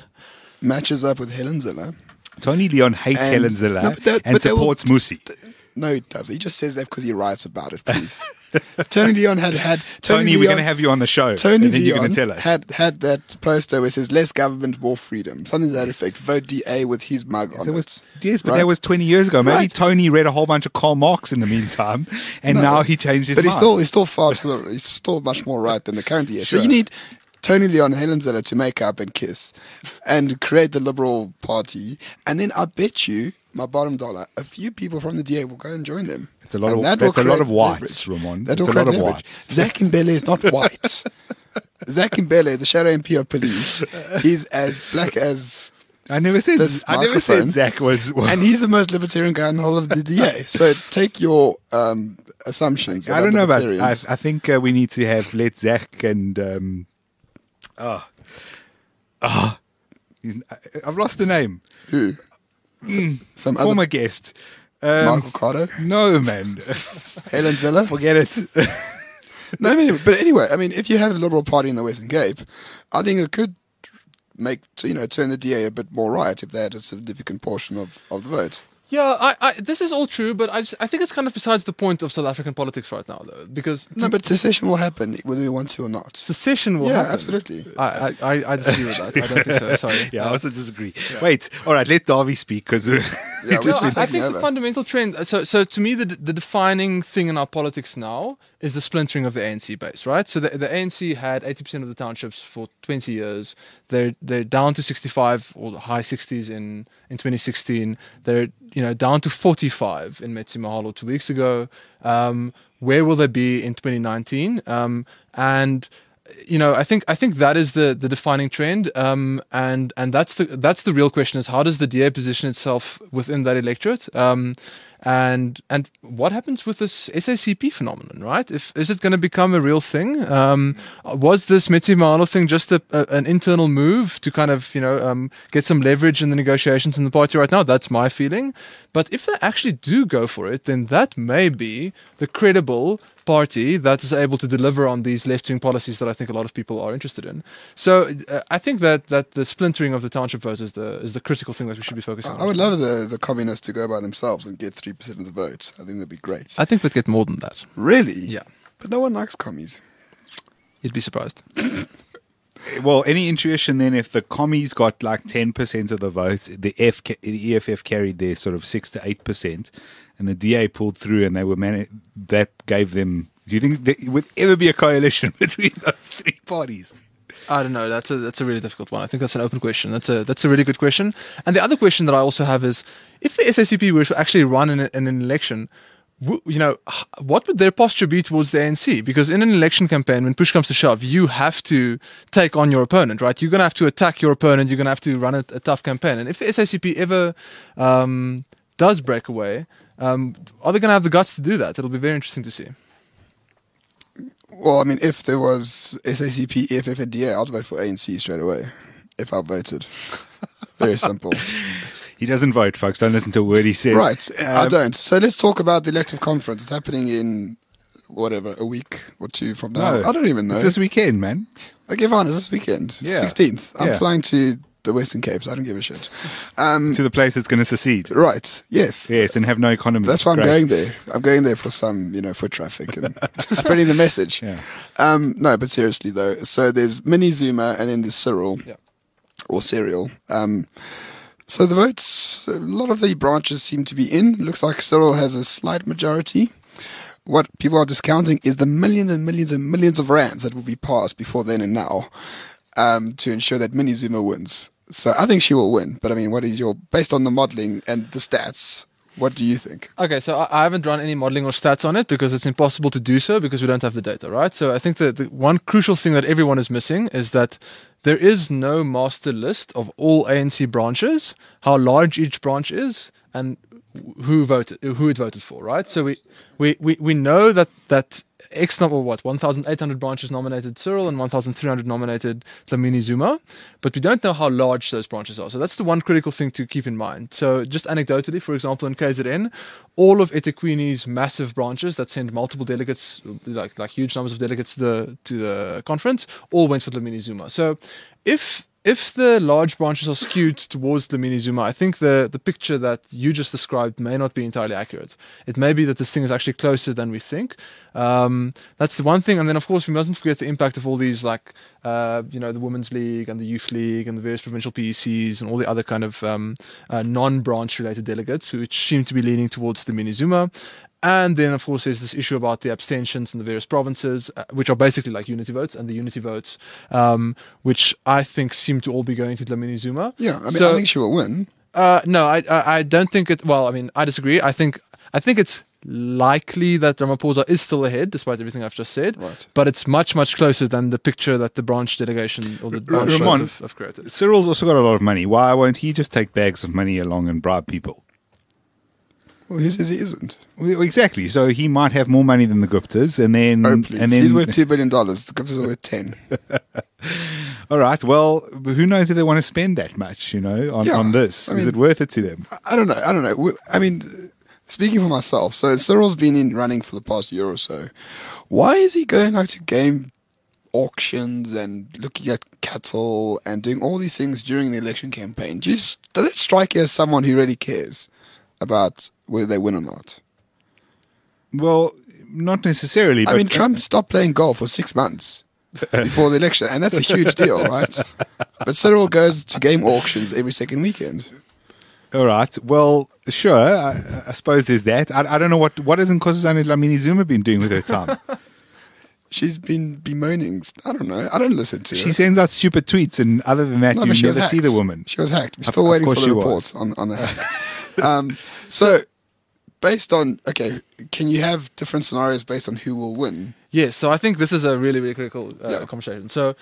matches up with Helen Zille. Tony Leon hates Helen Zille and supports Musi. No, he doesn't. He just says that because he writes about it, please. Tony Leon had Tony, we're going to have you on the show. Tony and then you're Leon going to tell us. had that poster where it says less government, more freedom. Something to that effect. Vote DA with his mug on it. Yes, but Right? that was 20 years ago. Maybe Right. Tony read a whole bunch of Karl Marx in the meantime, and now he changed his But mind. he's still much more right than the current DA. Sure. So you need Tony Leon and Helen Zille to make up and kiss and create the Liberal Party. And then I bet you, my bottom dollar, a few people from the DA will go and join them. It's a lot And of that that's will a lot create of whites, leverage. Ramon. That It's will a lot create of leverage. whites. Zach Mbele is not white. Zach Mbele is the shadow MP of police. He's as black as, I never said this Zach microphone. was. and he's the most libertarian guy in the whole of the DA. So take your assumptions. I don't know about. libertarians. I think we need to have let Zach and I've lost the name. Who? Some other Former guest. Michael Carter, No, man. Helen Zille. Forget it. No, I mean, but anyway, I mean, if you have a Liberal Party in the Western Cape, I think it could turn the DA a bit more right if they had a significant portion of the vote. Yeah, this is all true, but I think it's kind of besides the point of South African politics right now, though, because No, but secession will happen whether we want to or not. secession will Yeah, happen. absolutely. I disagree with that. I don't think so. Sorry. Yeah, I also disagree. Wait, all right, let Darby speak because Yeah, No, we're I taking think over. the fundamental trend. So to me, the defining thing in our politics now is the splintering of the ANC base, right? So the ANC had 80% of the townships for 20 years. They're down to 65 or high 60s in 2016. They're down to 45 in Metsi Mahalo 2 weeks ago. Where will they be in 2019? And I think that is the defining trend, and that's the real question: is how does the DA position itself within that electorate, and what happens with this SACP phenomenon, right? Is it going to become a real thing? Was this Metsi Mahalo thing just an internal move to kind of get some leverage in the negotiations in the party right now? That's my feeling. But if they actually do go for it, then that may be the credible party that is able to deliver on these left-wing policies that I think a lot of people are interested in. So I think that the splintering of the township vote is the critical thing that we should be focusing on. I would love the communists to go by themselves and get 3% of the vote. I think that'd be great. I think we'd get more than that. Really? Yeah. But no one likes commies. You'd be surprised. well, any intuition then if the commies got like 10% of the vote, the EFF carried their sort of 6 to 8%, and the DA pulled through, and they were that gave them. Do you think there would ever be a coalition between those three parties? I don't know. That's a really difficult one. I think that's an open question. That's a really good question. And the other question that I also have is, if the SACP were to actually run in an election, what would their posture be towards the ANC? Because in an election campaign, when push comes to shove, you have to take on your opponent, right? You're going to have to attack your opponent. You're going to have to run a tough campaign. And if the SACP ever does break away, are they going to have the guts to do that? It'll be very interesting to see. Well, I mean, if there was SACP, EFF, and DA, I'd vote for ANC straight away. If I voted. Very simple. He doesn't vote, folks. Don't listen to a word he says. Right, I don't. So let's talk about the elective conference. It's happening in, whatever, a week or two from now. No, I don't even know. It's this weekend, man. Okay, fine, it's this weekend. Yeah. 16th. I'm Yeah. flying to the Western Cape, so I don't give a shit. To the place that's going to secede. Right, yes. Yes, and have no economy. That's why I'm Great. going there. I'm going there for some, foot traffic and spreading the message. Yeah. No, but seriously though, so there's Mini Zuma and then there's Cyril, Yeah. or Serial. So the votes, a lot of the branches seem to be in. Looks like Cyril has a slight majority. What people are discounting is the millions and millions and millions of rands that will be passed before then and now to ensure that Mini Zuma wins. So I think she will win. But I mean, based on the modeling and the stats, what do you think? Okay, so I haven't run any modeling or stats on it because it's impossible to do so because we don't have the data, right? So I think the one crucial thing that everyone is missing is that there is no master list of all ANC branches, how large each branch is, and who it voted for, right? So we know that X number, 1,800 branches nominated Cyril and 1,300 nominated Dlamini Zuma, but we don't know how large those branches are. So that's the one critical thing to keep in mind. So just anecdotally, for example, in KZN, all of eThekwini's massive branches that send multiple delegates, like huge numbers of delegates to the conference, all went for Dlamini Zuma. So if if the large branches are skewed towards Dlamini Zuma, I think the picture that you just described may not be entirely accurate. It may be that this thing is actually closer than we think. That's the one thing. And then, of course, we mustn't forget the impact of all these, like, the Women's League and the Youth League and the various provincial PECs and all the other kind of non-branch related delegates who seem to be leaning towards Dlamini Zuma. And then, of course, there's this issue about the abstentions in the various provinces, which are basically like unity votes, and the unity votes, which I think seem to all be going to Dlamini Zuma. Yeah, I think she will win. No, I don't think it. Well, I mean, I disagree. I think it's likely that Ramaphosa is still ahead, despite everything I've just said. Right. But it's much, much closer than the picture that the branch delegation or the branch Ramon, votes have created. Cyril's also got a lot of money. Why won't he just take bags of money along and bribe people? Well, he says he isn't. Well, exactly. So he might have more money than the Guptas, and then Oh, please. and then He's worth $2 billion. The Guptas are worth 10. all right. Well, who knows if they want to spend that much? On this. I mean, is it worth it to them? I don't know. I mean, speaking for myself, so Cyril's been in running for the past year or so. Why is he going out to game auctions and looking at cattle and doing all these things during the election campaign? Does it strike you as someone who really cares about whether they win or not? Well, not necessarily. I But mean, Trump stopped playing golf for 6 months before the election, and that's a huge deal, right? But Cyril goes to game auctions every second weekend. All right. Well, sure. I suppose there's that. I don't know what has Nkosazana Dlamini Zuma been doing with her time. She's been bemoaning. I don't know. I don't listen to her. She sends out stupid tweets, and other than that, No, you but she was never see hacked. the woman. She was hacked. We're Of- still of waiting for course the she report was. on the hack. So, based on, can you have different scenarios based on who will win? Yes, so I think this is a really, really critical Yeah. conversation. So,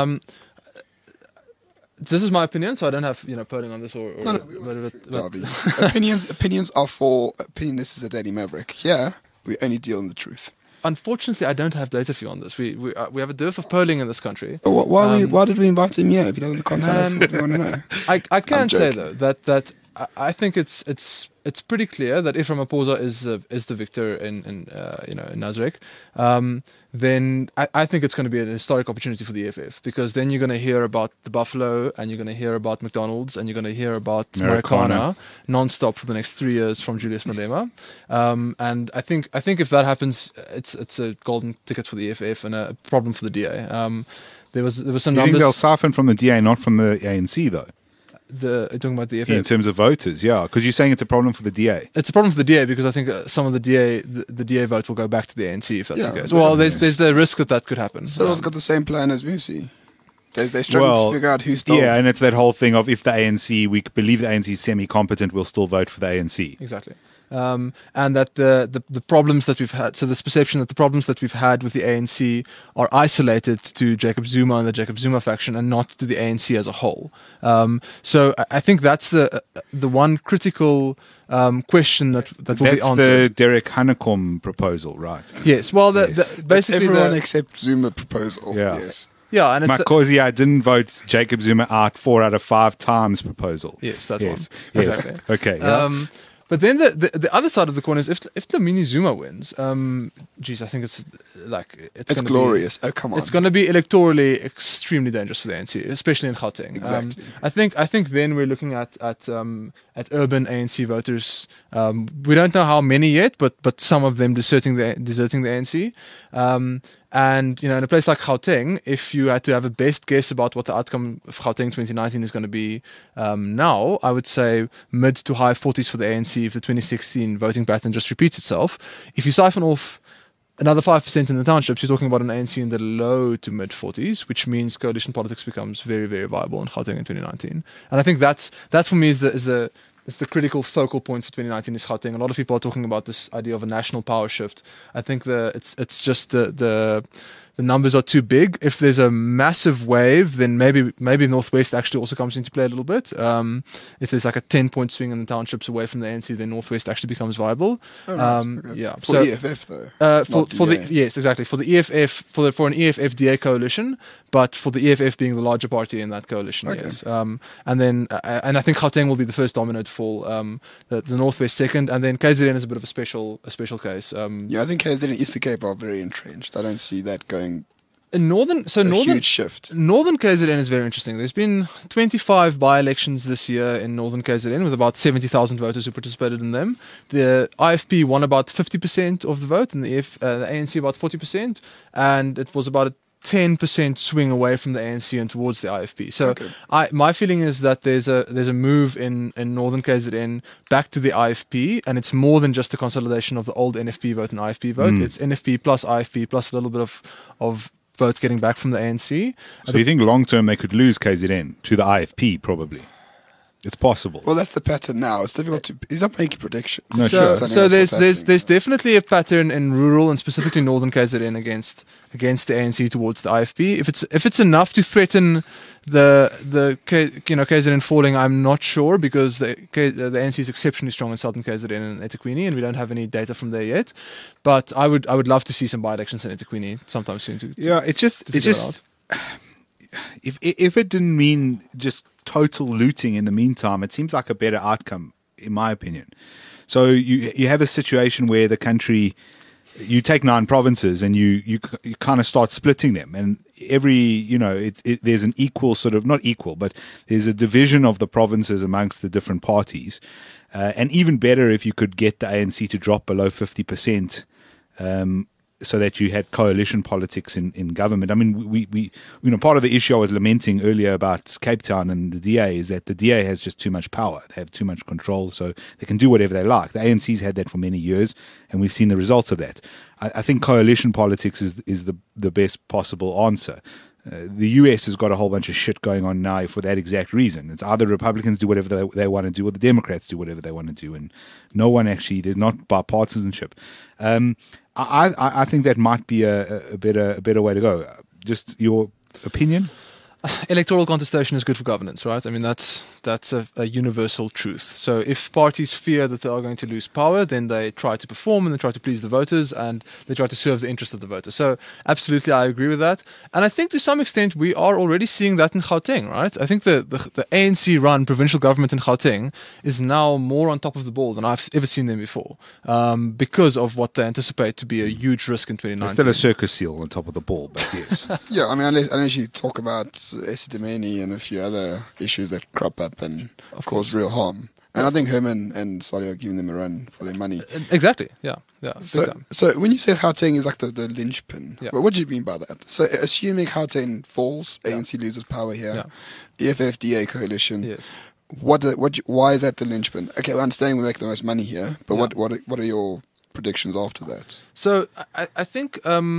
this is my opinion, so I don't have polling on this or No, Darby. Opinions are for opinion. This is a Daily Maverick. Yeah, we only deal in the truth. Unfortunately, I don't have data for you on this. We have a dearth of polling in this country. So why did we invite him here if he doesn't contact us? What do you want to know? I can say joking. though that I think it's pretty clear that if Ramaphosa is the victor in Nasrec, then I think it's going to be an historic opportunity for the EFF, because then you're going to hear about the Buffalo and you're going to hear about McDonald's and you're going to hear about Marikana non-stop for the next 3 years from Julius Malema. And I think if that happens, it's a golden ticket for the EFF and a problem for the DA. There was some You think numbers. they'll siphon from the DA, not from the ANC, though? Talking about the EFF. In terms of voters, yeah. Because you're saying it's a problem for the DA. It's a problem for the DA because I think some of the DA vote will go back to the ANC if that's Yeah, the case. but- Well, there's the risk that could happen. Cyril's got the same plan as Musi. They're struggling to figure out who stole. Yeah, and it's that whole thing of if the ANC, we believe the ANC is semi-competent, we'll still vote for the ANC. Exactly. And that the problems that we've had, so this perception that the problems that we've had with the ANC are isolated to Jacob Zuma and the Jacob Zuma faction and not to the ANC as a whole. So I think that's the one critical question that will be That's answered. the Derek Hanekom proposal, right? Yes, well, Yes. basically Everyone except Zuma proposal. Yeah. Yes. yeah, and it's Makosi, I didn't vote Jacob Zuma out 4 out of 5 times proposal. yes, that's Yes. one. Yes. Exactly. Okay. Yeah. But then the other side of the coin is if Dlamini Zuma wins, I think it's It's glorious. Oh, come on. It's going to be electorally extremely dangerous for the ANC, especially in Gauteng. Exactly. I think then we're looking at urban ANC voters. We don't know how many yet, but some of them deserting the ANC. And in a place like Gauteng, if you had to have a best guess about what the outcome of Gauteng 2019 is going to be now, I would say mid to high 40s for the ANC if the 2016 voting pattern just repeats itself. If you siphon off another 5% in the townships, you're talking about an ANC in the low to mid 40s, which means coalition politics becomes very, very viable in Gauteng in 2019. And I think that for me is the critical focal point for 2019 is Gauteng. A lot of people are talking about this idea of a national power shift. I think it's just the numbers are too big. If there's a massive wave, then maybe Northwest actually also comes into play a little bit. If there's like a 10-point swing in the townships away from the ANC, then Northwest actually becomes viable. Oh, right. Okay. Yeah. For the EFF, though. For the yes, exactly, for the EFF for an EFF DA coalition, but for the EFF being the larger party in that coalition, Okay. yes. And then and I think Gauteng will be the first domino to fall. The Northwest second, and then KZN is a bit of a special case. Yeah, I think KZN and Eastern Cape are very entrenched. I don't see that going in northern, so a northern huge shift. Northern KZN is very interesting. There's been 25 by-elections this year in Northern KZN with about 70,000 voters who participated in them. The IFP won about 50% of the vote, and the ANC about 40%, and it was about a 10% swing away from the ANC and towards the IFP. So my feeling is that there's a move in Northern KZN back to the IFP, and it's more than just a consolidation of the old NFP vote and IFP vote. It's NFP plus IFP plus a little bit of vote getting back from the ANC. So you think long term they could lose KZN to the IFP? Probably, it's possible. Well, that's the pattern now. It's difficult to. He's not making predictions. No, So, sure. so there's definitely a pattern in rural and specifically Northern KZN against the ANC towards the IFP. If it's enough to threaten the KZN falling, I'm not sure, because the ANC is exceptionally strong in Southern KZN and eThekwini, and we don't have any data from there yet. But I would love to see some by-elections in eThekwini sometime soon. It's just if it didn't mean just total looting in the meantime, it seems like a better outcome, in my opinion. So you have a situation where the country, you take 9 provinces and you kind of start splitting them, and there's an equal sort of, not equal, but there's a division of the provinces amongst the different parties, and even better if you could get the ANC to drop below 50%. So that you had coalition politics in government. I mean, we part of the issue I was lamenting earlier about Cape Town and the DA is that the DA has just too much power. They have too much control, so they can do whatever they like. The ANC's had that for many years, and we've seen the results of that. I think coalition politics is the best possible answer. The US has got a whole bunch of shit going on now for that exact reason. It's either Republicans do whatever they want to do, or the Democrats do whatever they want to do, and no one actually, there's not bipartisanship. I think that might be a better way to go. Just your opinion? Electoral contestation is good for governance, right? I mean, that's a universal truth. So if parties fear that they are going to lose power, then they try to perform and they try to please the voters and they try to serve the interest of the voters. So absolutely, I agree with that. And I think to some extent we are already seeing that in Gauteng, right? I think the ANC-run provincial government in Gauteng is now more on top of the ball than I've ever seen them before, because of what they anticipate to be a huge risk in 2019. There's still a circus seal on top of the ball, but yes. Yeah, I mean, unless you talk about Esidimeni and a few other issues that crop up and cause real harm. And I think Herman and Sali are giving them a run for their money. Exactly, yeah. So when you say Gauteng is like the linchpin, yeah. well, what do you mean by that? So assuming Gauteng falls, ANC loses power here, EFF-DA coalition, yes. Why is that the linchpin? Okay, we're understanding we make the most money here, but what are your predictions after that? So I think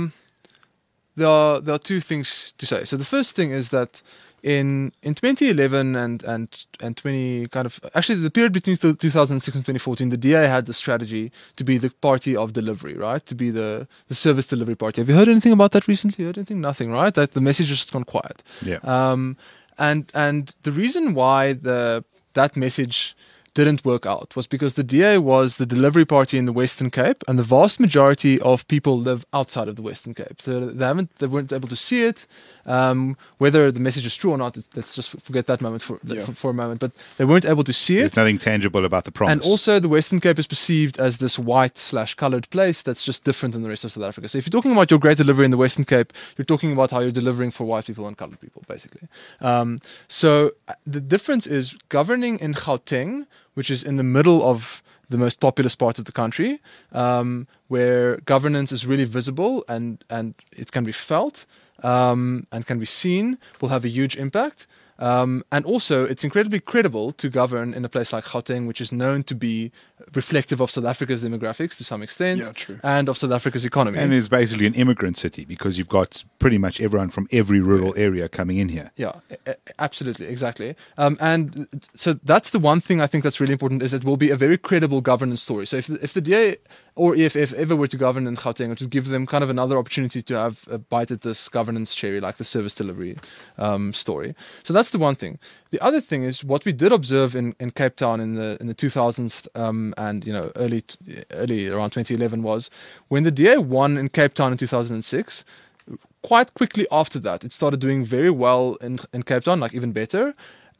there are two things to say. So the first thing is that in 2011 and 20 kind of, actually the period between 2006 and 2014, the DA had the strategy to be the party of delivery, right? To be the service delivery party. Have you heard anything about that recently? Heard anything? Nothing, right? That the message has just gone quiet. Yeah. And the reason why that message didn't work out was because the DA was the delivery party in the Western Cape, and the vast majority of people live outside of the Western Cape. So they weren't able to see it. Whether the message is true or not, let's just forget that moment for a moment. But they weren't able to see it. There's nothing tangible about the promise. And also, the Western Cape is perceived as this white/coloured place that's just different than the rest of South Africa. So if you're talking about your great delivery in the Western Cape, you're talking about how you're delivering for white people and coloured people, basically. So the difference is governing in Gauteng, which is in the middle of the most populous part of the country, where governance is really visible and it can be felt. And can be seen, will have a huge impact. And also, it's incredibly credible to govern in a place like Gauteng, which is known to be reflective of South Africa's demographics to some extent, and of South Africa's economy. And it's basically an immigrant city because you've got pretty much everyone from every rural area coming in here. Yeah, absolutely, exactly. And so that's the one thing I think that's really important, is it will be a very credible governance story. So if the DA or EFF ever were to govern in Gauteng, it would give them kind of another opportunity to have a bite at this governance cherry, like the service delivery story. So that's the one thing. The other thing is what we did observe in Cape Town in the 2000s and early around 2011 was when the DA won in Cape Town in 2006. Quite quickly after that, it started doing very well in Cape Town, like even better.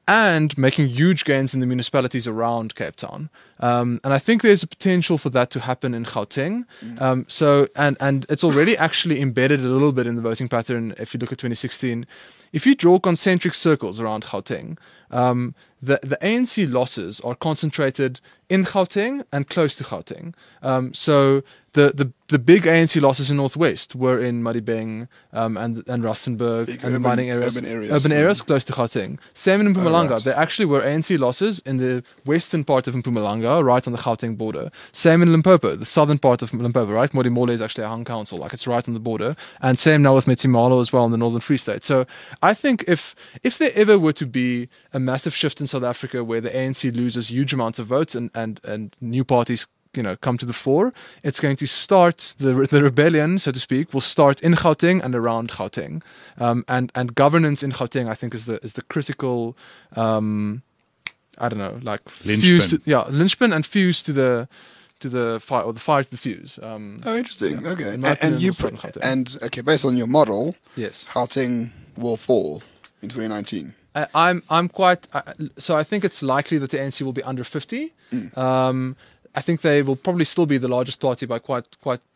and making huge gains in the municipalities around Cape Town. And I think there's a potential for that to happen in Gauteng. And it's already actually embedded a little bit in the voting pattern. If you look at 2016, if you draw concentric circles around Gauteng, the ANC losses are concentrated in Gauteng and close to Gauteng. So the big ANC losses in Northwest were in Madibeng and Rustenburg Big and the urban- mining areas. urban areas. Close to Gauteng. Same in Mpumalanga. right. There actually were ANC losses in the western part of Mpumalanga, right on the Gauteng border. Same in Limpopo, the southern part of Limpopo, right? Modimolle is actually a hung council, like it's right on the border. And same now with Metsimalo as well in the Northern Free State. So I think if there ever were to be a massive shift in South Africa where the ANC loses huge amounts of votes and new parties come to the fore, it's going to start the rebellion, so to speak, will start in Gauteng and around Gauteng, and governance in Gauteng, I think, is the critical, I don't know, like fuse, linchpin and fuse to the fire, or the fire to the fuse. Interesting. Yeah. Okay. In my opinion, we'll start in Gauteng. Based on your model, Yes. Gauteng will fall in 2019. I'm quite so I think it's likely that the ANC will be under 50. I think they will probably still be the largest party by quite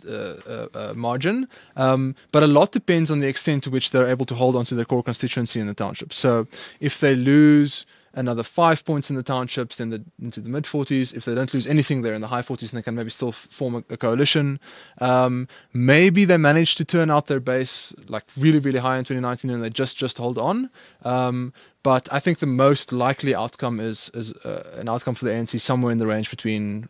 margin, but a lot depends on the extent to which they're able to hold on to their core constituency in the townships. So if they lose another 5 points in the townships, then into the mid 40s. If they don't lose anything, they're in the high 40s, and they can maybe still form a coalition. Maybe they manage to turn out their base like really, really high in 2019, and they just hold on. But I think the most likely outcome is an outcome for the ANC somewhere in the range between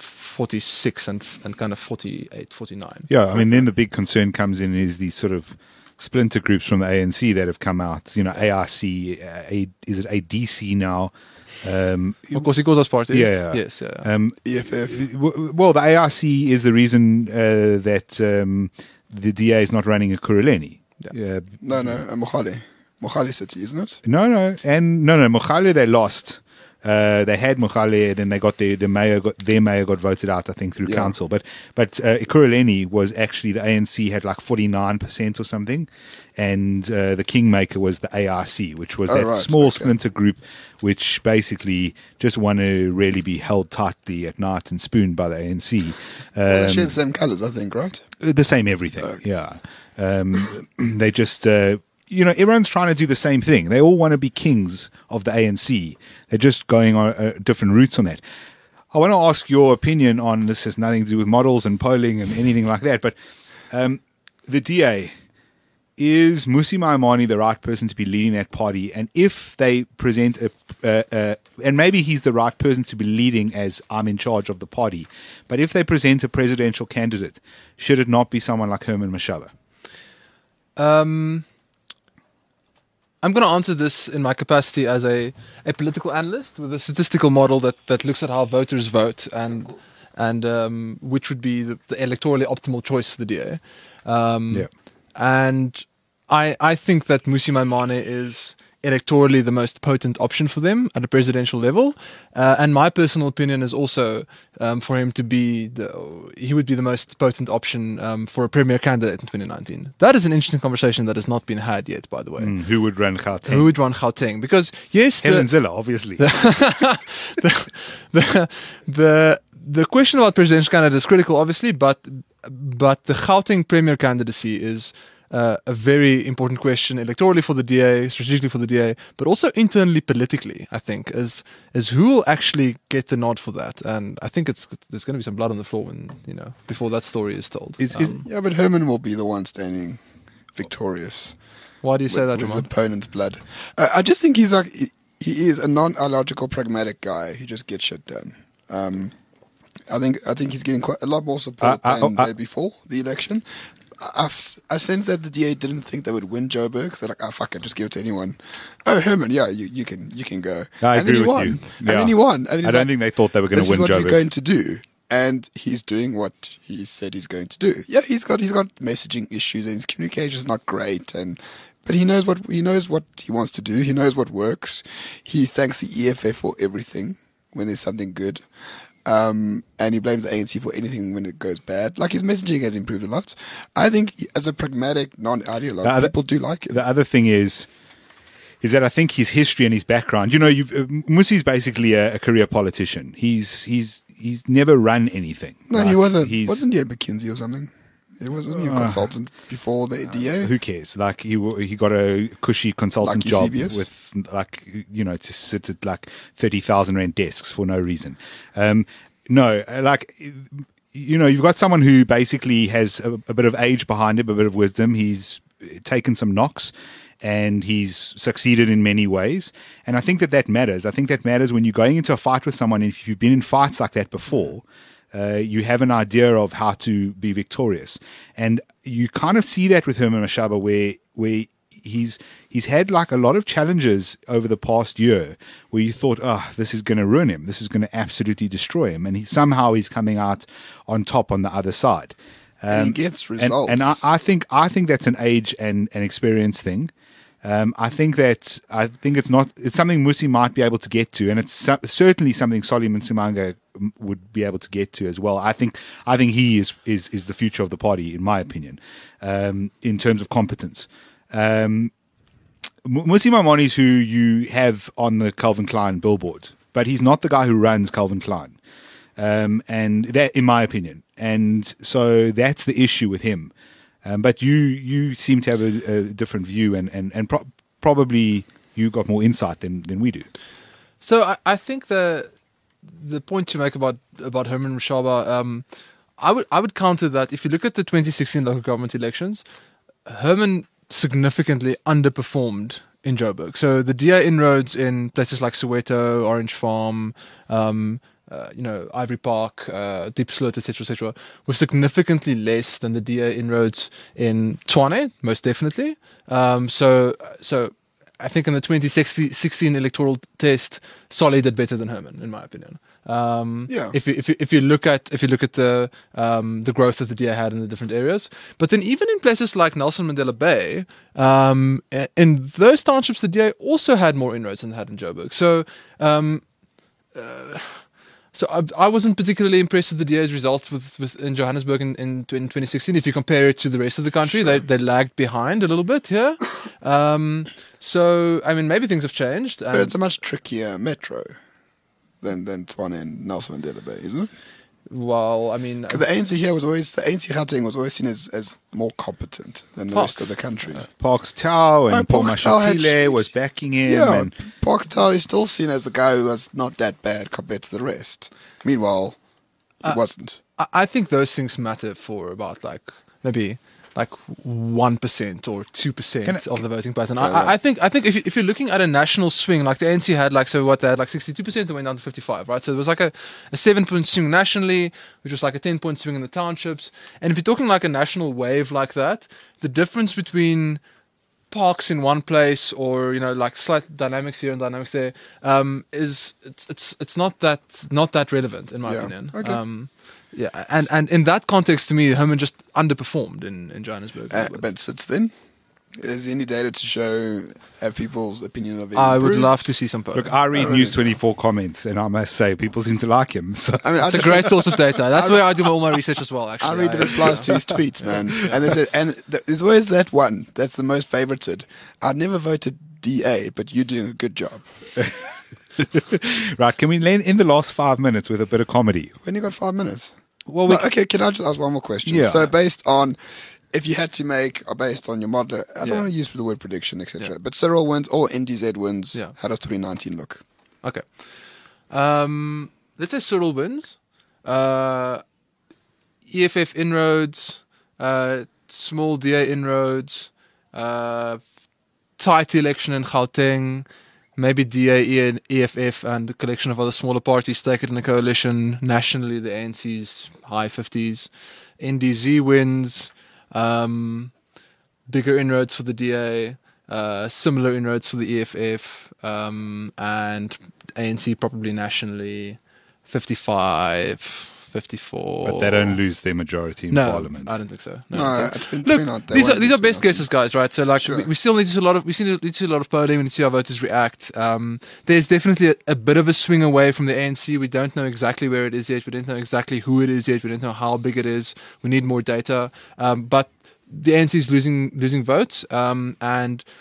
46 and kind of 48, 49. Yeah, I mean, then the big concern comes in is these sort of splinter groups from the ANC that have come out. ARC, is it ADC now? Of course, it goes as party. Yeah. Yes. Yeah. EFF. Well, the ARC is the reason that the DA is not running a Kuruleni. Yeah. No, Mohale. Mohale City, isn't it? No, Mohale they lost. They had Mohale, then they got their mayor got voted out, I think, through council. But Ekurhuleni was actually, the ANC had like 49% or something, and the kingmaker was the ARC, which was small splinter group, which basically just want to really be held tightly at night and spooned by the ANC. They share the same colours, I think, right? The same everything, yeah. They just... everyone's trying to do the same thing. They all want to be kings of the ANC. They're just going on different routes on that. I want to ask your opinion on this. Has nothing to do with models and polling and anything like that. But the DA, is Mmusi Maimane the right person to be leading that party? And if they present and maybe he's the right person to be leading as I'm in charge of the party, but if they present a presidential candidate, should it not be someone like Herman Mashaba? I'm going to answer this in my capacity as a political analyst with a statistical model that looks at how voters vote and which would be the electorally optimal choice for the DA. And I think that Mmusi Maimane is electorally the most potent option for them at a presidential level. And my personal opinion is also for him to be he would be the most potent option for a premier candidate in 2019. That is an interesting conversation that has not been had yet, by the way. Who would run Gauteng? Who would run Gauteng? Because yes, Helen Zille, obviously. The question about presidential candidate is critical, obviously, but the Gauteng premier candidacy is a very important question electorally for the DA, strategically for the DA, but also internally politically, I think, is who will actually get the nod for that. And I think there's going to be some blood on the floor before that story is told. But Herman will be the one standing victorious. Why do you say that, with his Ramon? opponent's blood. I just think he's like he is a non-illogical, pragmatic guy who just gets shit done. I think he's getting quite a lot more support than before the election. I sense that the DA didn't think they would win Joburg. So they're like, fuck it, just give it to anyone. Oh, Herman, yeah, you can go. I agree with you. And then he won. And I don't think they thought they were going to win Joburg. This is what we're going to do. And he's doing what he said he's going to do. Yeah, he's got messaging issues and his communication is not great, but he knows what he wants to do. He knows what works. He thanks the EFF for everything when there's something good. And he blames the ANC for anything when it goes bad. Like, his messaging has improved a lot. I think as a pragmatic non-ideologue, people do like it. The other thing is, is that I think his history and his background. You know, Musi's basically a career politician. He's never run anything. No, right? he wasn't. Wasn't he at McKinsey or something? Wasn't he a consultant before the DA? Who cares? Like he got a cushy consultant Like job CBS? with to sit at like 30,000 rand desks for no reason. No, like you've got someone who basically has a bit of age behind him, a bit of wisdom. He's taken some knocks, and he's succeeded in many ways. And I think that matters. I think that matters when you're going into a fight with someone. If you've been in fights like that before, you have an idea of how to be victorious. And you kind of see that with Herman Mashaba, where he's had like a lot of challenges over the past year where you thought, this is going to ruin him. This is going to absolutely destroy him. And he's coming out on top on the other side. And he gets results. And I think that's an age and an experience thing. I think it's something Musi might be able to get to, and it's certainly something Solly Msimanga would be able to get to as well. I think he is the future of the party, in my opinion, in terms of competence. Musi Maimane is who you have on the Calvin Klein billboard, but he's not the guy who runs Calvin Klein, and that, in my opinion, and so that's the issue with him. But you seem to have a different view, and probably you got more insight than we do. So I think the point to make about Herman Mashaba, I would counter that. If you look at the 2016 local government elections, Herman significantly underperformed in Joburg. So the DA inroads in places like Soweto, Orange Farm, Ivory Park, Diepsloot, etc., were significantly less than the DA inroads in Tshwane, most definitely. So I think in the 2016 electoral test, Solly did better than Herman, in my opinion. If you look at the growth that the DA had in the different areas, but then even in places like Nelson Mandela Bay, in those townships, the DA also had more inroads than they had in Joburg. So I wasn't particularly impressed with the DA's results in Johannesburg in 2016. If you compare it to the rest of the country, Sure. they lagged behind a little bit here. So I mean, maybe things have changed. But it's a much trickier metro than Tshwane and Nelson Mandela Bay, isn't it? Well, I mean, Because the ANC here the ANC Gauteng was always seen as more competent than the rest of the country. Parks Tau and Paul Parks Tau had- Mashatile was backing him. Yeah, And Park Tau is still seen as the guy who was not that bad compared to the rest. Meanwhile, he wasn't. I think those things matter for about maybe 1% or 2% of the voting pattern. I think if you're looking at a national swing, like the ANC had they had 62%, they went down to 55%, right? So there was like a 7-point swing nationally, which was like a 10-point swing in the townships. And if you're talking like a national wave like that, the difference between parks in one place or like slight dynamics here and dynamics there it's not that relevant in my opinion. Okay. And in that context, to me, Herman just underperformed in Johannesburg. But since then, is there any data to have people's opinion of him? I would improved? love to see some polling. look, I read News 24 comments, and I must say, people seem to like him. So. I mean, It's a great source of data. That's where I do all my research as well, actually. I read the replies to his tweets, man. And they said, there's always that one that's the most favorited. I'd never voted DA, but you're doing a good job. Right, can we end the last 5 minutes with a bit of comedy? When you got 5 minutes? Well, Okay, can I just ask one more question? Yeah. So based on, if you had to make, or based on your model, I don't Yeah. want to use the word prediction, etc. Yeah. But Cyril wins or NDZ wins, Yeah. how does 2019 look? Okay. Let's say Cyril wins. EFF inroads, small DA inroads, tight election in Gauteng, maybe DA, EFF, and a collection of other smaller parties take it in a coalition. Nationally, the ANC's high 50s. NDZ wins, bigger inroads for the DA, similar inroads for the EFF, and ANC probably nationally 55, 54. But they don't lose their majority in no, Parliament. I don't think so. No, it's been Look, 29. They these won't are do best 29. guesses, guys, right? So like Sure. we still need to see a lot of a lot of polling. We need to see how voters react. There's definitely a bit of a swing away from the ANC. We don't know exactly where it is yet. We don't know exactly who it is yet. We don't know how big it is. We need more data. But the ANC is losing votes, and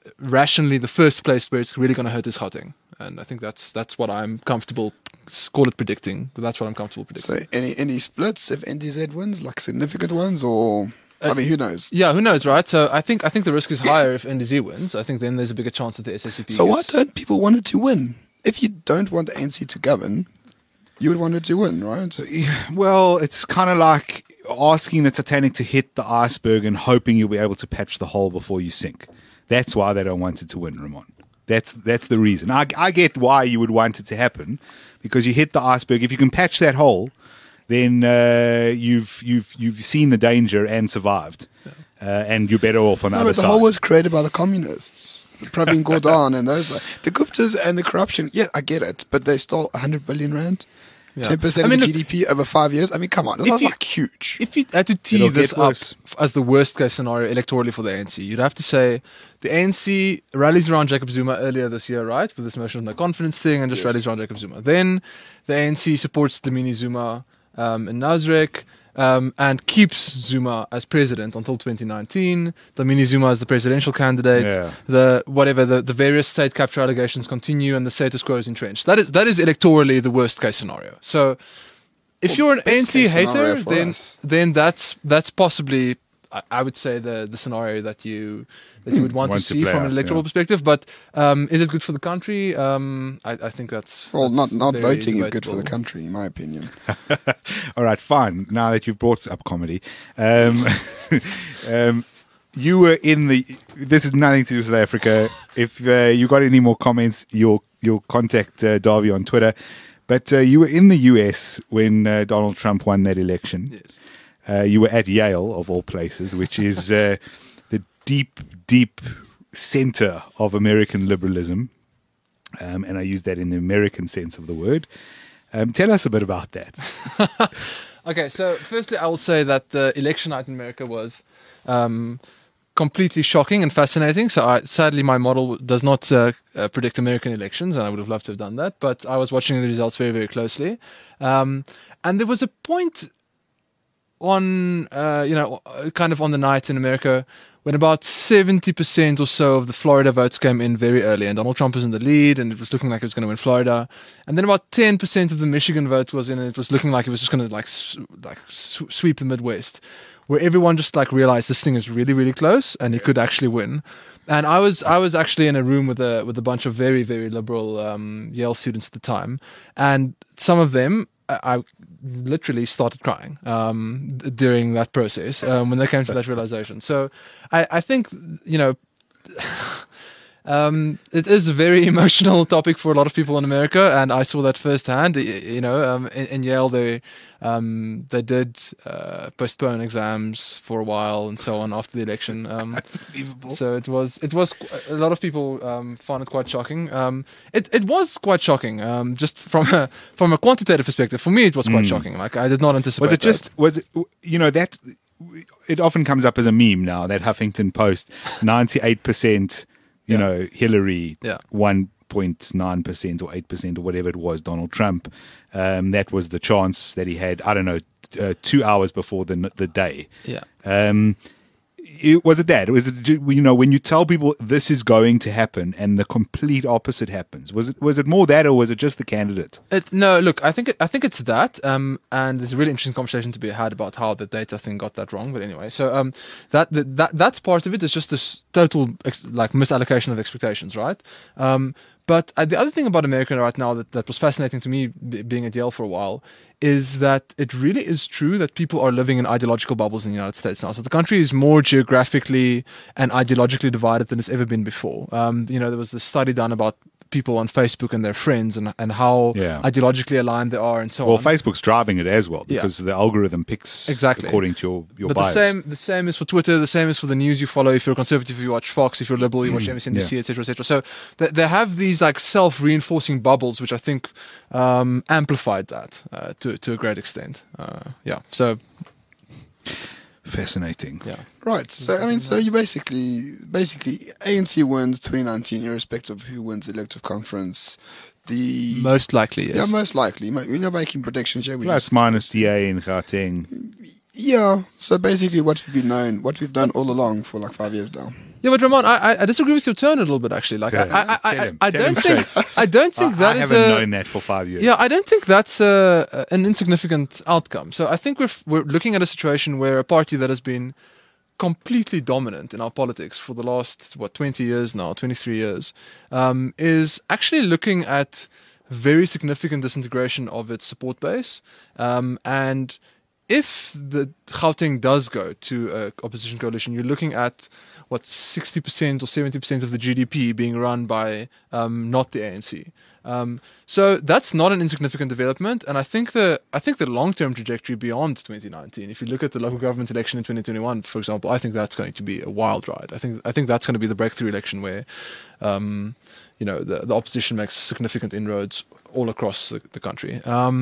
rationally, the first place where it's really going to hurt is Gauteng. And I think that's what I'm comfortable, call it predicting, but that's what I'm comfortable predicting. So any splits if NDZ wins, like significant ones, or I mean, who knows? Yeah, who knows, right? So I think the risk is higher if NDZ wins. I think then there's a bigger chance that the SSCP. So why don't people want it to win? If you don't want the ANC to govern, you would want it to win, right? Well, it's kind of like asking the Titanic to hit the iceberg and hoping you'll be able to patch the hole before you sink. That's why they don't want it to win, Ramon. That's the reason. I get why you would want it to happen, because you hit the iceberg. If you can patch that hole, then you've seen the danger and survived, and you're better off on the other but the side. hole was created by the communists, Pravin Gordhan and those. The Guptas and the corruption. Yeah, I get it, but they stole 100 billion rand. Yeah. 10% I mean, of look, GDP over 5 years. I mean, come on, it's not you- like huge. If you had to tee It'll this get up worse. as the worst case scenario electorally for the ANC, you'd have to say the ANC rallies around Jacob Zuma earlier this year, right? With this motion of no confidence thing and just rallies around Jacob Zuma. Then the ANC supports Dlamini Zuma in Nasrec and keeps Zuma as president until 2019. Dlamini Zuma is the presidential candidate. Yeah. The various state capture allegations continue and the status quo is entrenched. That is electorally the worst case scenario. So if you're an best ANC case scenario hater, for us. then that's possibly I would say the scenario that you would want to Want to see play from an out, electoral yeah. perspective. But is it good for the country? I think that's Well, that's not very voting is good for the debatable. country, in my opinion. All right, fine. Now that you've brought up comedy, you were in the. This is nothing to do with South Africa. If you got any more comments, you'll contact Darby on Twitter. But you were in the US when Donald Trump won that election. Yes. You were at Yale, of all places, which is the deep center of American liberalism. And I use that in the American sense of the word. Tell us a bit about that. Okay, so firstly, I will say that the election night in America was completely shocking and fascinating. So sadly, my model does not predict American elections, and I would have loved to have done that. But I was watching the results very, very closely. And there was a point on, kind of on the night in America when about 70% or so of the Florida votes came in very early, and Donald Trump was in the lead, and it was looking like he was going to win Florida. And then about 10% of the Michigan vote was in, and it was looking like it was just going to sweep the Midwest, where everyone just realized this thing is really, really close, and he could actually win. And I was actually in a room with a bunch of very, very liberal Yale students at the time, and some of them I literally started crying during that process when they came to that realization. So I think it is a very emotional topic for a lot of people in America, and I saw that firsthand. In Yale, they did postpone exams for a while and so on after the election. So it was a lot of people found it quite shocking. It was quite shocking, just from a quantitative perspective. For me, it was quite shocking. Like I did not anticipate. Was it that it often comes up as a meme now, that Huffington Post 98%. Hillary, Yeah. 1.9% or 8% or whatever it was, Donald Trump. That was the chance that he had, 2 hours before the day. Yeah. Was it that? Was it, when you tell people this is going to happen and the complete opposite happens? Was it more that, or was it just the candidate? No, look, I think it's that, and there's a really interesting conversation to be had about how the data thing got that wrong. But anyway, so that's part of it. It's just this total misallocation of expectations, right? But the other thing about America right now that was fascinating to me, being at Yale for a while, is that it really is true that people are living in ideological bubbles in the United States now. So the country is more geographically and ideologically divided than it's ever been before. There was this study done about people on Facebook and their friends and how ideologically aligned they are and so Well, on. Facebook's driving it as well, because the algorithm picks Exactly. according to your But bias. the same is for Twitter. The same is for the news you follow. If you're a conservative, you watch Fox. If you're a liberal, you watch MSNBC, etc., etc. So they have these self-reinforcing bubbles, which I think amplified that to a great extent. So Fascinating. yeah. Right. So you basically ANC wins 2019, irrespective of who wins the elective conference. The Most likely, yes. Yeah, most likely. We're not making predictions here. Plus minus DA in Gauteng. Yeah. So basically, what we've done all along for 5 years now. Yeah, but Ramon, I disagree with your tone a little bit. Actually, like I don't think that I is haven't known that for 5 years. Yeah, I don't think that's an insignificant outcome. So I think we're looking at a situation where a party that has been completely dominant in our politics for the last 20 years now, 23 years, is actually looking at very significant disintegration of its support base, and if the Gauteng does go to an opposition coalition, you're looking at 60% or 70% of the GDP being run by not the ANC. So that's not an insignificant development, and I think the long-term trajectory beyond 2019. If you look at the local government election in 2021, for example, I think that's going to be a wild ride. I think that's going to be the breakthrough election where, the opposition makes significant inroads all across the country.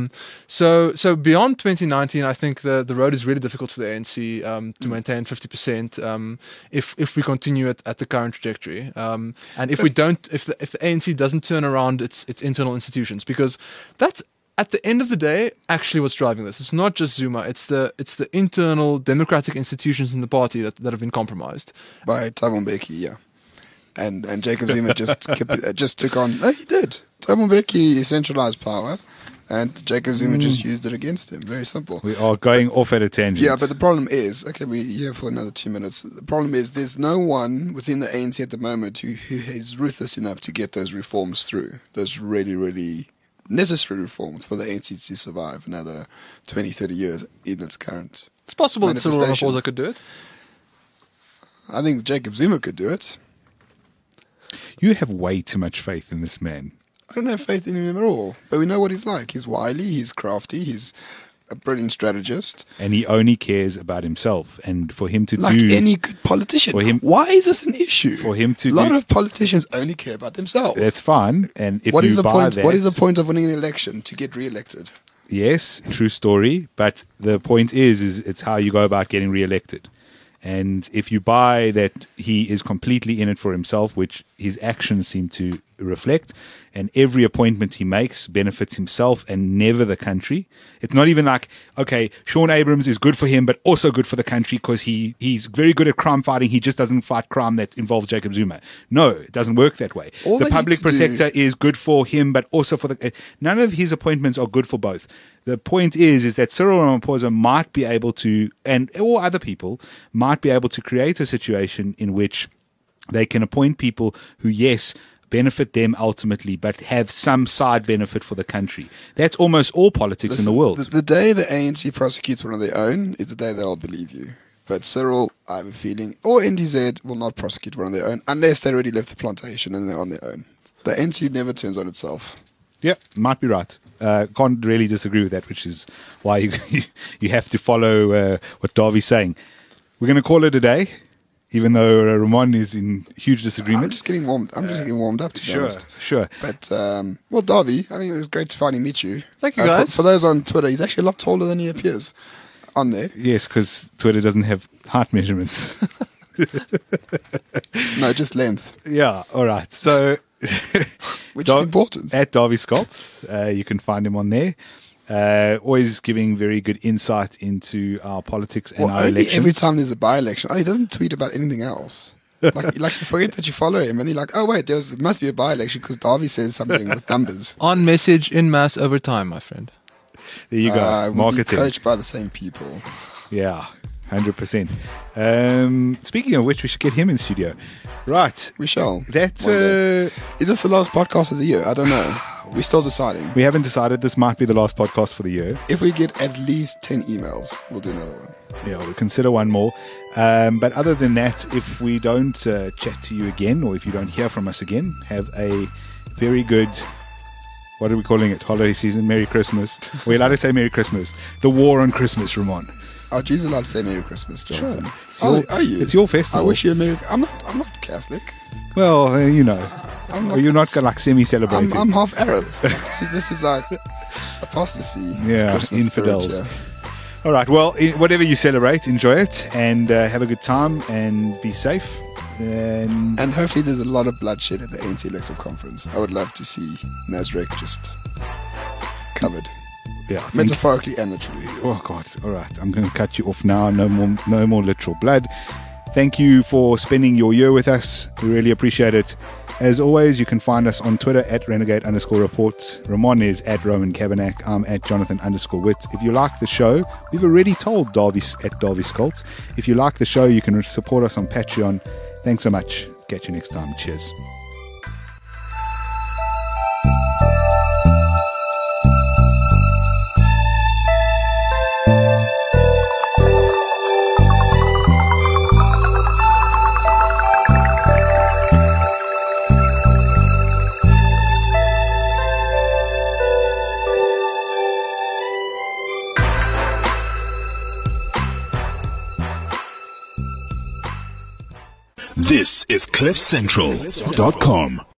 So beyond 2019, I think the road is really difficult for the ANC to maintain 50% if we continue at the current trajectory. And if the ANC doesn't turn around its internal institutions, because that's at the end of the day actually what's driving this. It's not just Zuma. It's the internal democratic institutions in the party that have been compromised by Thabo Mbeki, yeah. And Jacob Zuma just took on. No, he did. Thabo Mbeki centralized power, and Jacob Zuma just used it against him. Very simple. We are going off at a tangent. Yeah, but the problem is, okay, we're here for another 2 minutes. The problem is there's no one within the ANC at the moment who is ruthless enough to get those reforms through. Those really, really necessary reforms for the ANC to survive another 20, 30 years in its current. It's possible that Cyril Ramaphosa could do it. I think Jacob Zuma could do it. You have way too much faith in this man. I don't have faith in him at all. But we know what he's like. He's wily, he's crafty, he's a brilliant strategist. And he only cares about himself. And for him to like any good politician. Why is this an issue? For him to a lot of politicians only care about themselves. That's fine. And if what is the point of winning an election? To get re-elected? Yes, true story. But the point is it's how you go about getting re-elected. And if you buy that he is completely in it for himself, which his actions seem to reflect, and every appointment he makes benefits himself and never the country. It's not even like, okay, Sean Abrams is good for him, but also good for the country because he's very good at crime fighting. He just doesn't fight crime that involves Jacob Zuma. No, it doesn't work that way. The public protector is good for him, but also for the... None of his appointments are good for both. The point is that Cyril Ramaphosa might be able to, or other people, might be able to create a situation in which they can appoint people who, yes, benefit them ultimately, but have some side benefit for the country. That's almost all politics in the world. The day the ANC prosecutes one of their own is the day they'll believe you. But Cyril, I have a feeling, or NDZ will not prosecute one of their own unless they already left the plantation and they're on their own. The ANC never turns on itself. Yeah, might be right. Can't really disagree with that, which is why you have to follow what Darby's saying. We're going to call it a day, even though Ramon is in huge disagreement. I'm just getting warmed up, to be honest. Sure. But, well, Darby, I mean, it was great to finally meet you. Thank you, guys. For those on Twitter, he's actually a lot taller than he appears on there. Yes, because Twitter doesn't have height measurements. No, just length. Yeah, all right. So... Which is important. At Darby Scotts, you can find him on there. Always giving very good insight into our politics and our elections. Every time there's a by-election, he doesn't tweet about anything else. Like you forget that you follow him, and you're like, oh wait, there must be a by-election because Darby says something with numbers. On message, in mass, over time, my friend. There you go. Marketing. We'll be coached by the same people. Yeah. 100%. Speaking of which, we should get him in studio. Right. We shall. That's, is this the last podcast of the year? I don't know. We're still deciding. We haven't decided. This might be the last podcast for the year. If we get at least 10 emails, we'll do another one. Yeah, we'll consider one more. But other than that, if we don't chat to you again, or if you don't hear from us again, have a very good... What are we calling it? Holiday season? Merry Christmas. We're allowed to say Merry Christmas. The war on Christmas, Ramon. Oh, Jesus, allowed to say Merry Christmas, Jonathan. Sure. Are you? It's your festival. I wish you a Merry... I'm not Catholic. Well, you know. You're not like semi-celebrating. I'm half Arab. This is like apostasy. Yeah, infidels. Spirit, yeah. All right, well, whatever you celebrate, enjoy it and have a good time and be safe. And hopefully there's a lot of bloodshed at the ANC Electoral Conference. I would love to see Nasrec just covered. Yeah, metaphorically and literally. Oh God! All right, I'm going to cut you off now. No more literal blood. Thank you for spending your year with us. We really appreciate it. As always, you can find us on Twitter at Renegade_Reports. Ramon is at Roman Kavanagh. I'm at Jonathan_Witt. If you like the show, we've already told Darby at Darby Skoltz. If you like the show, you can support us on Patreon. Thanks so much. Catch you next time. Cheers. This is CliffCentral.com.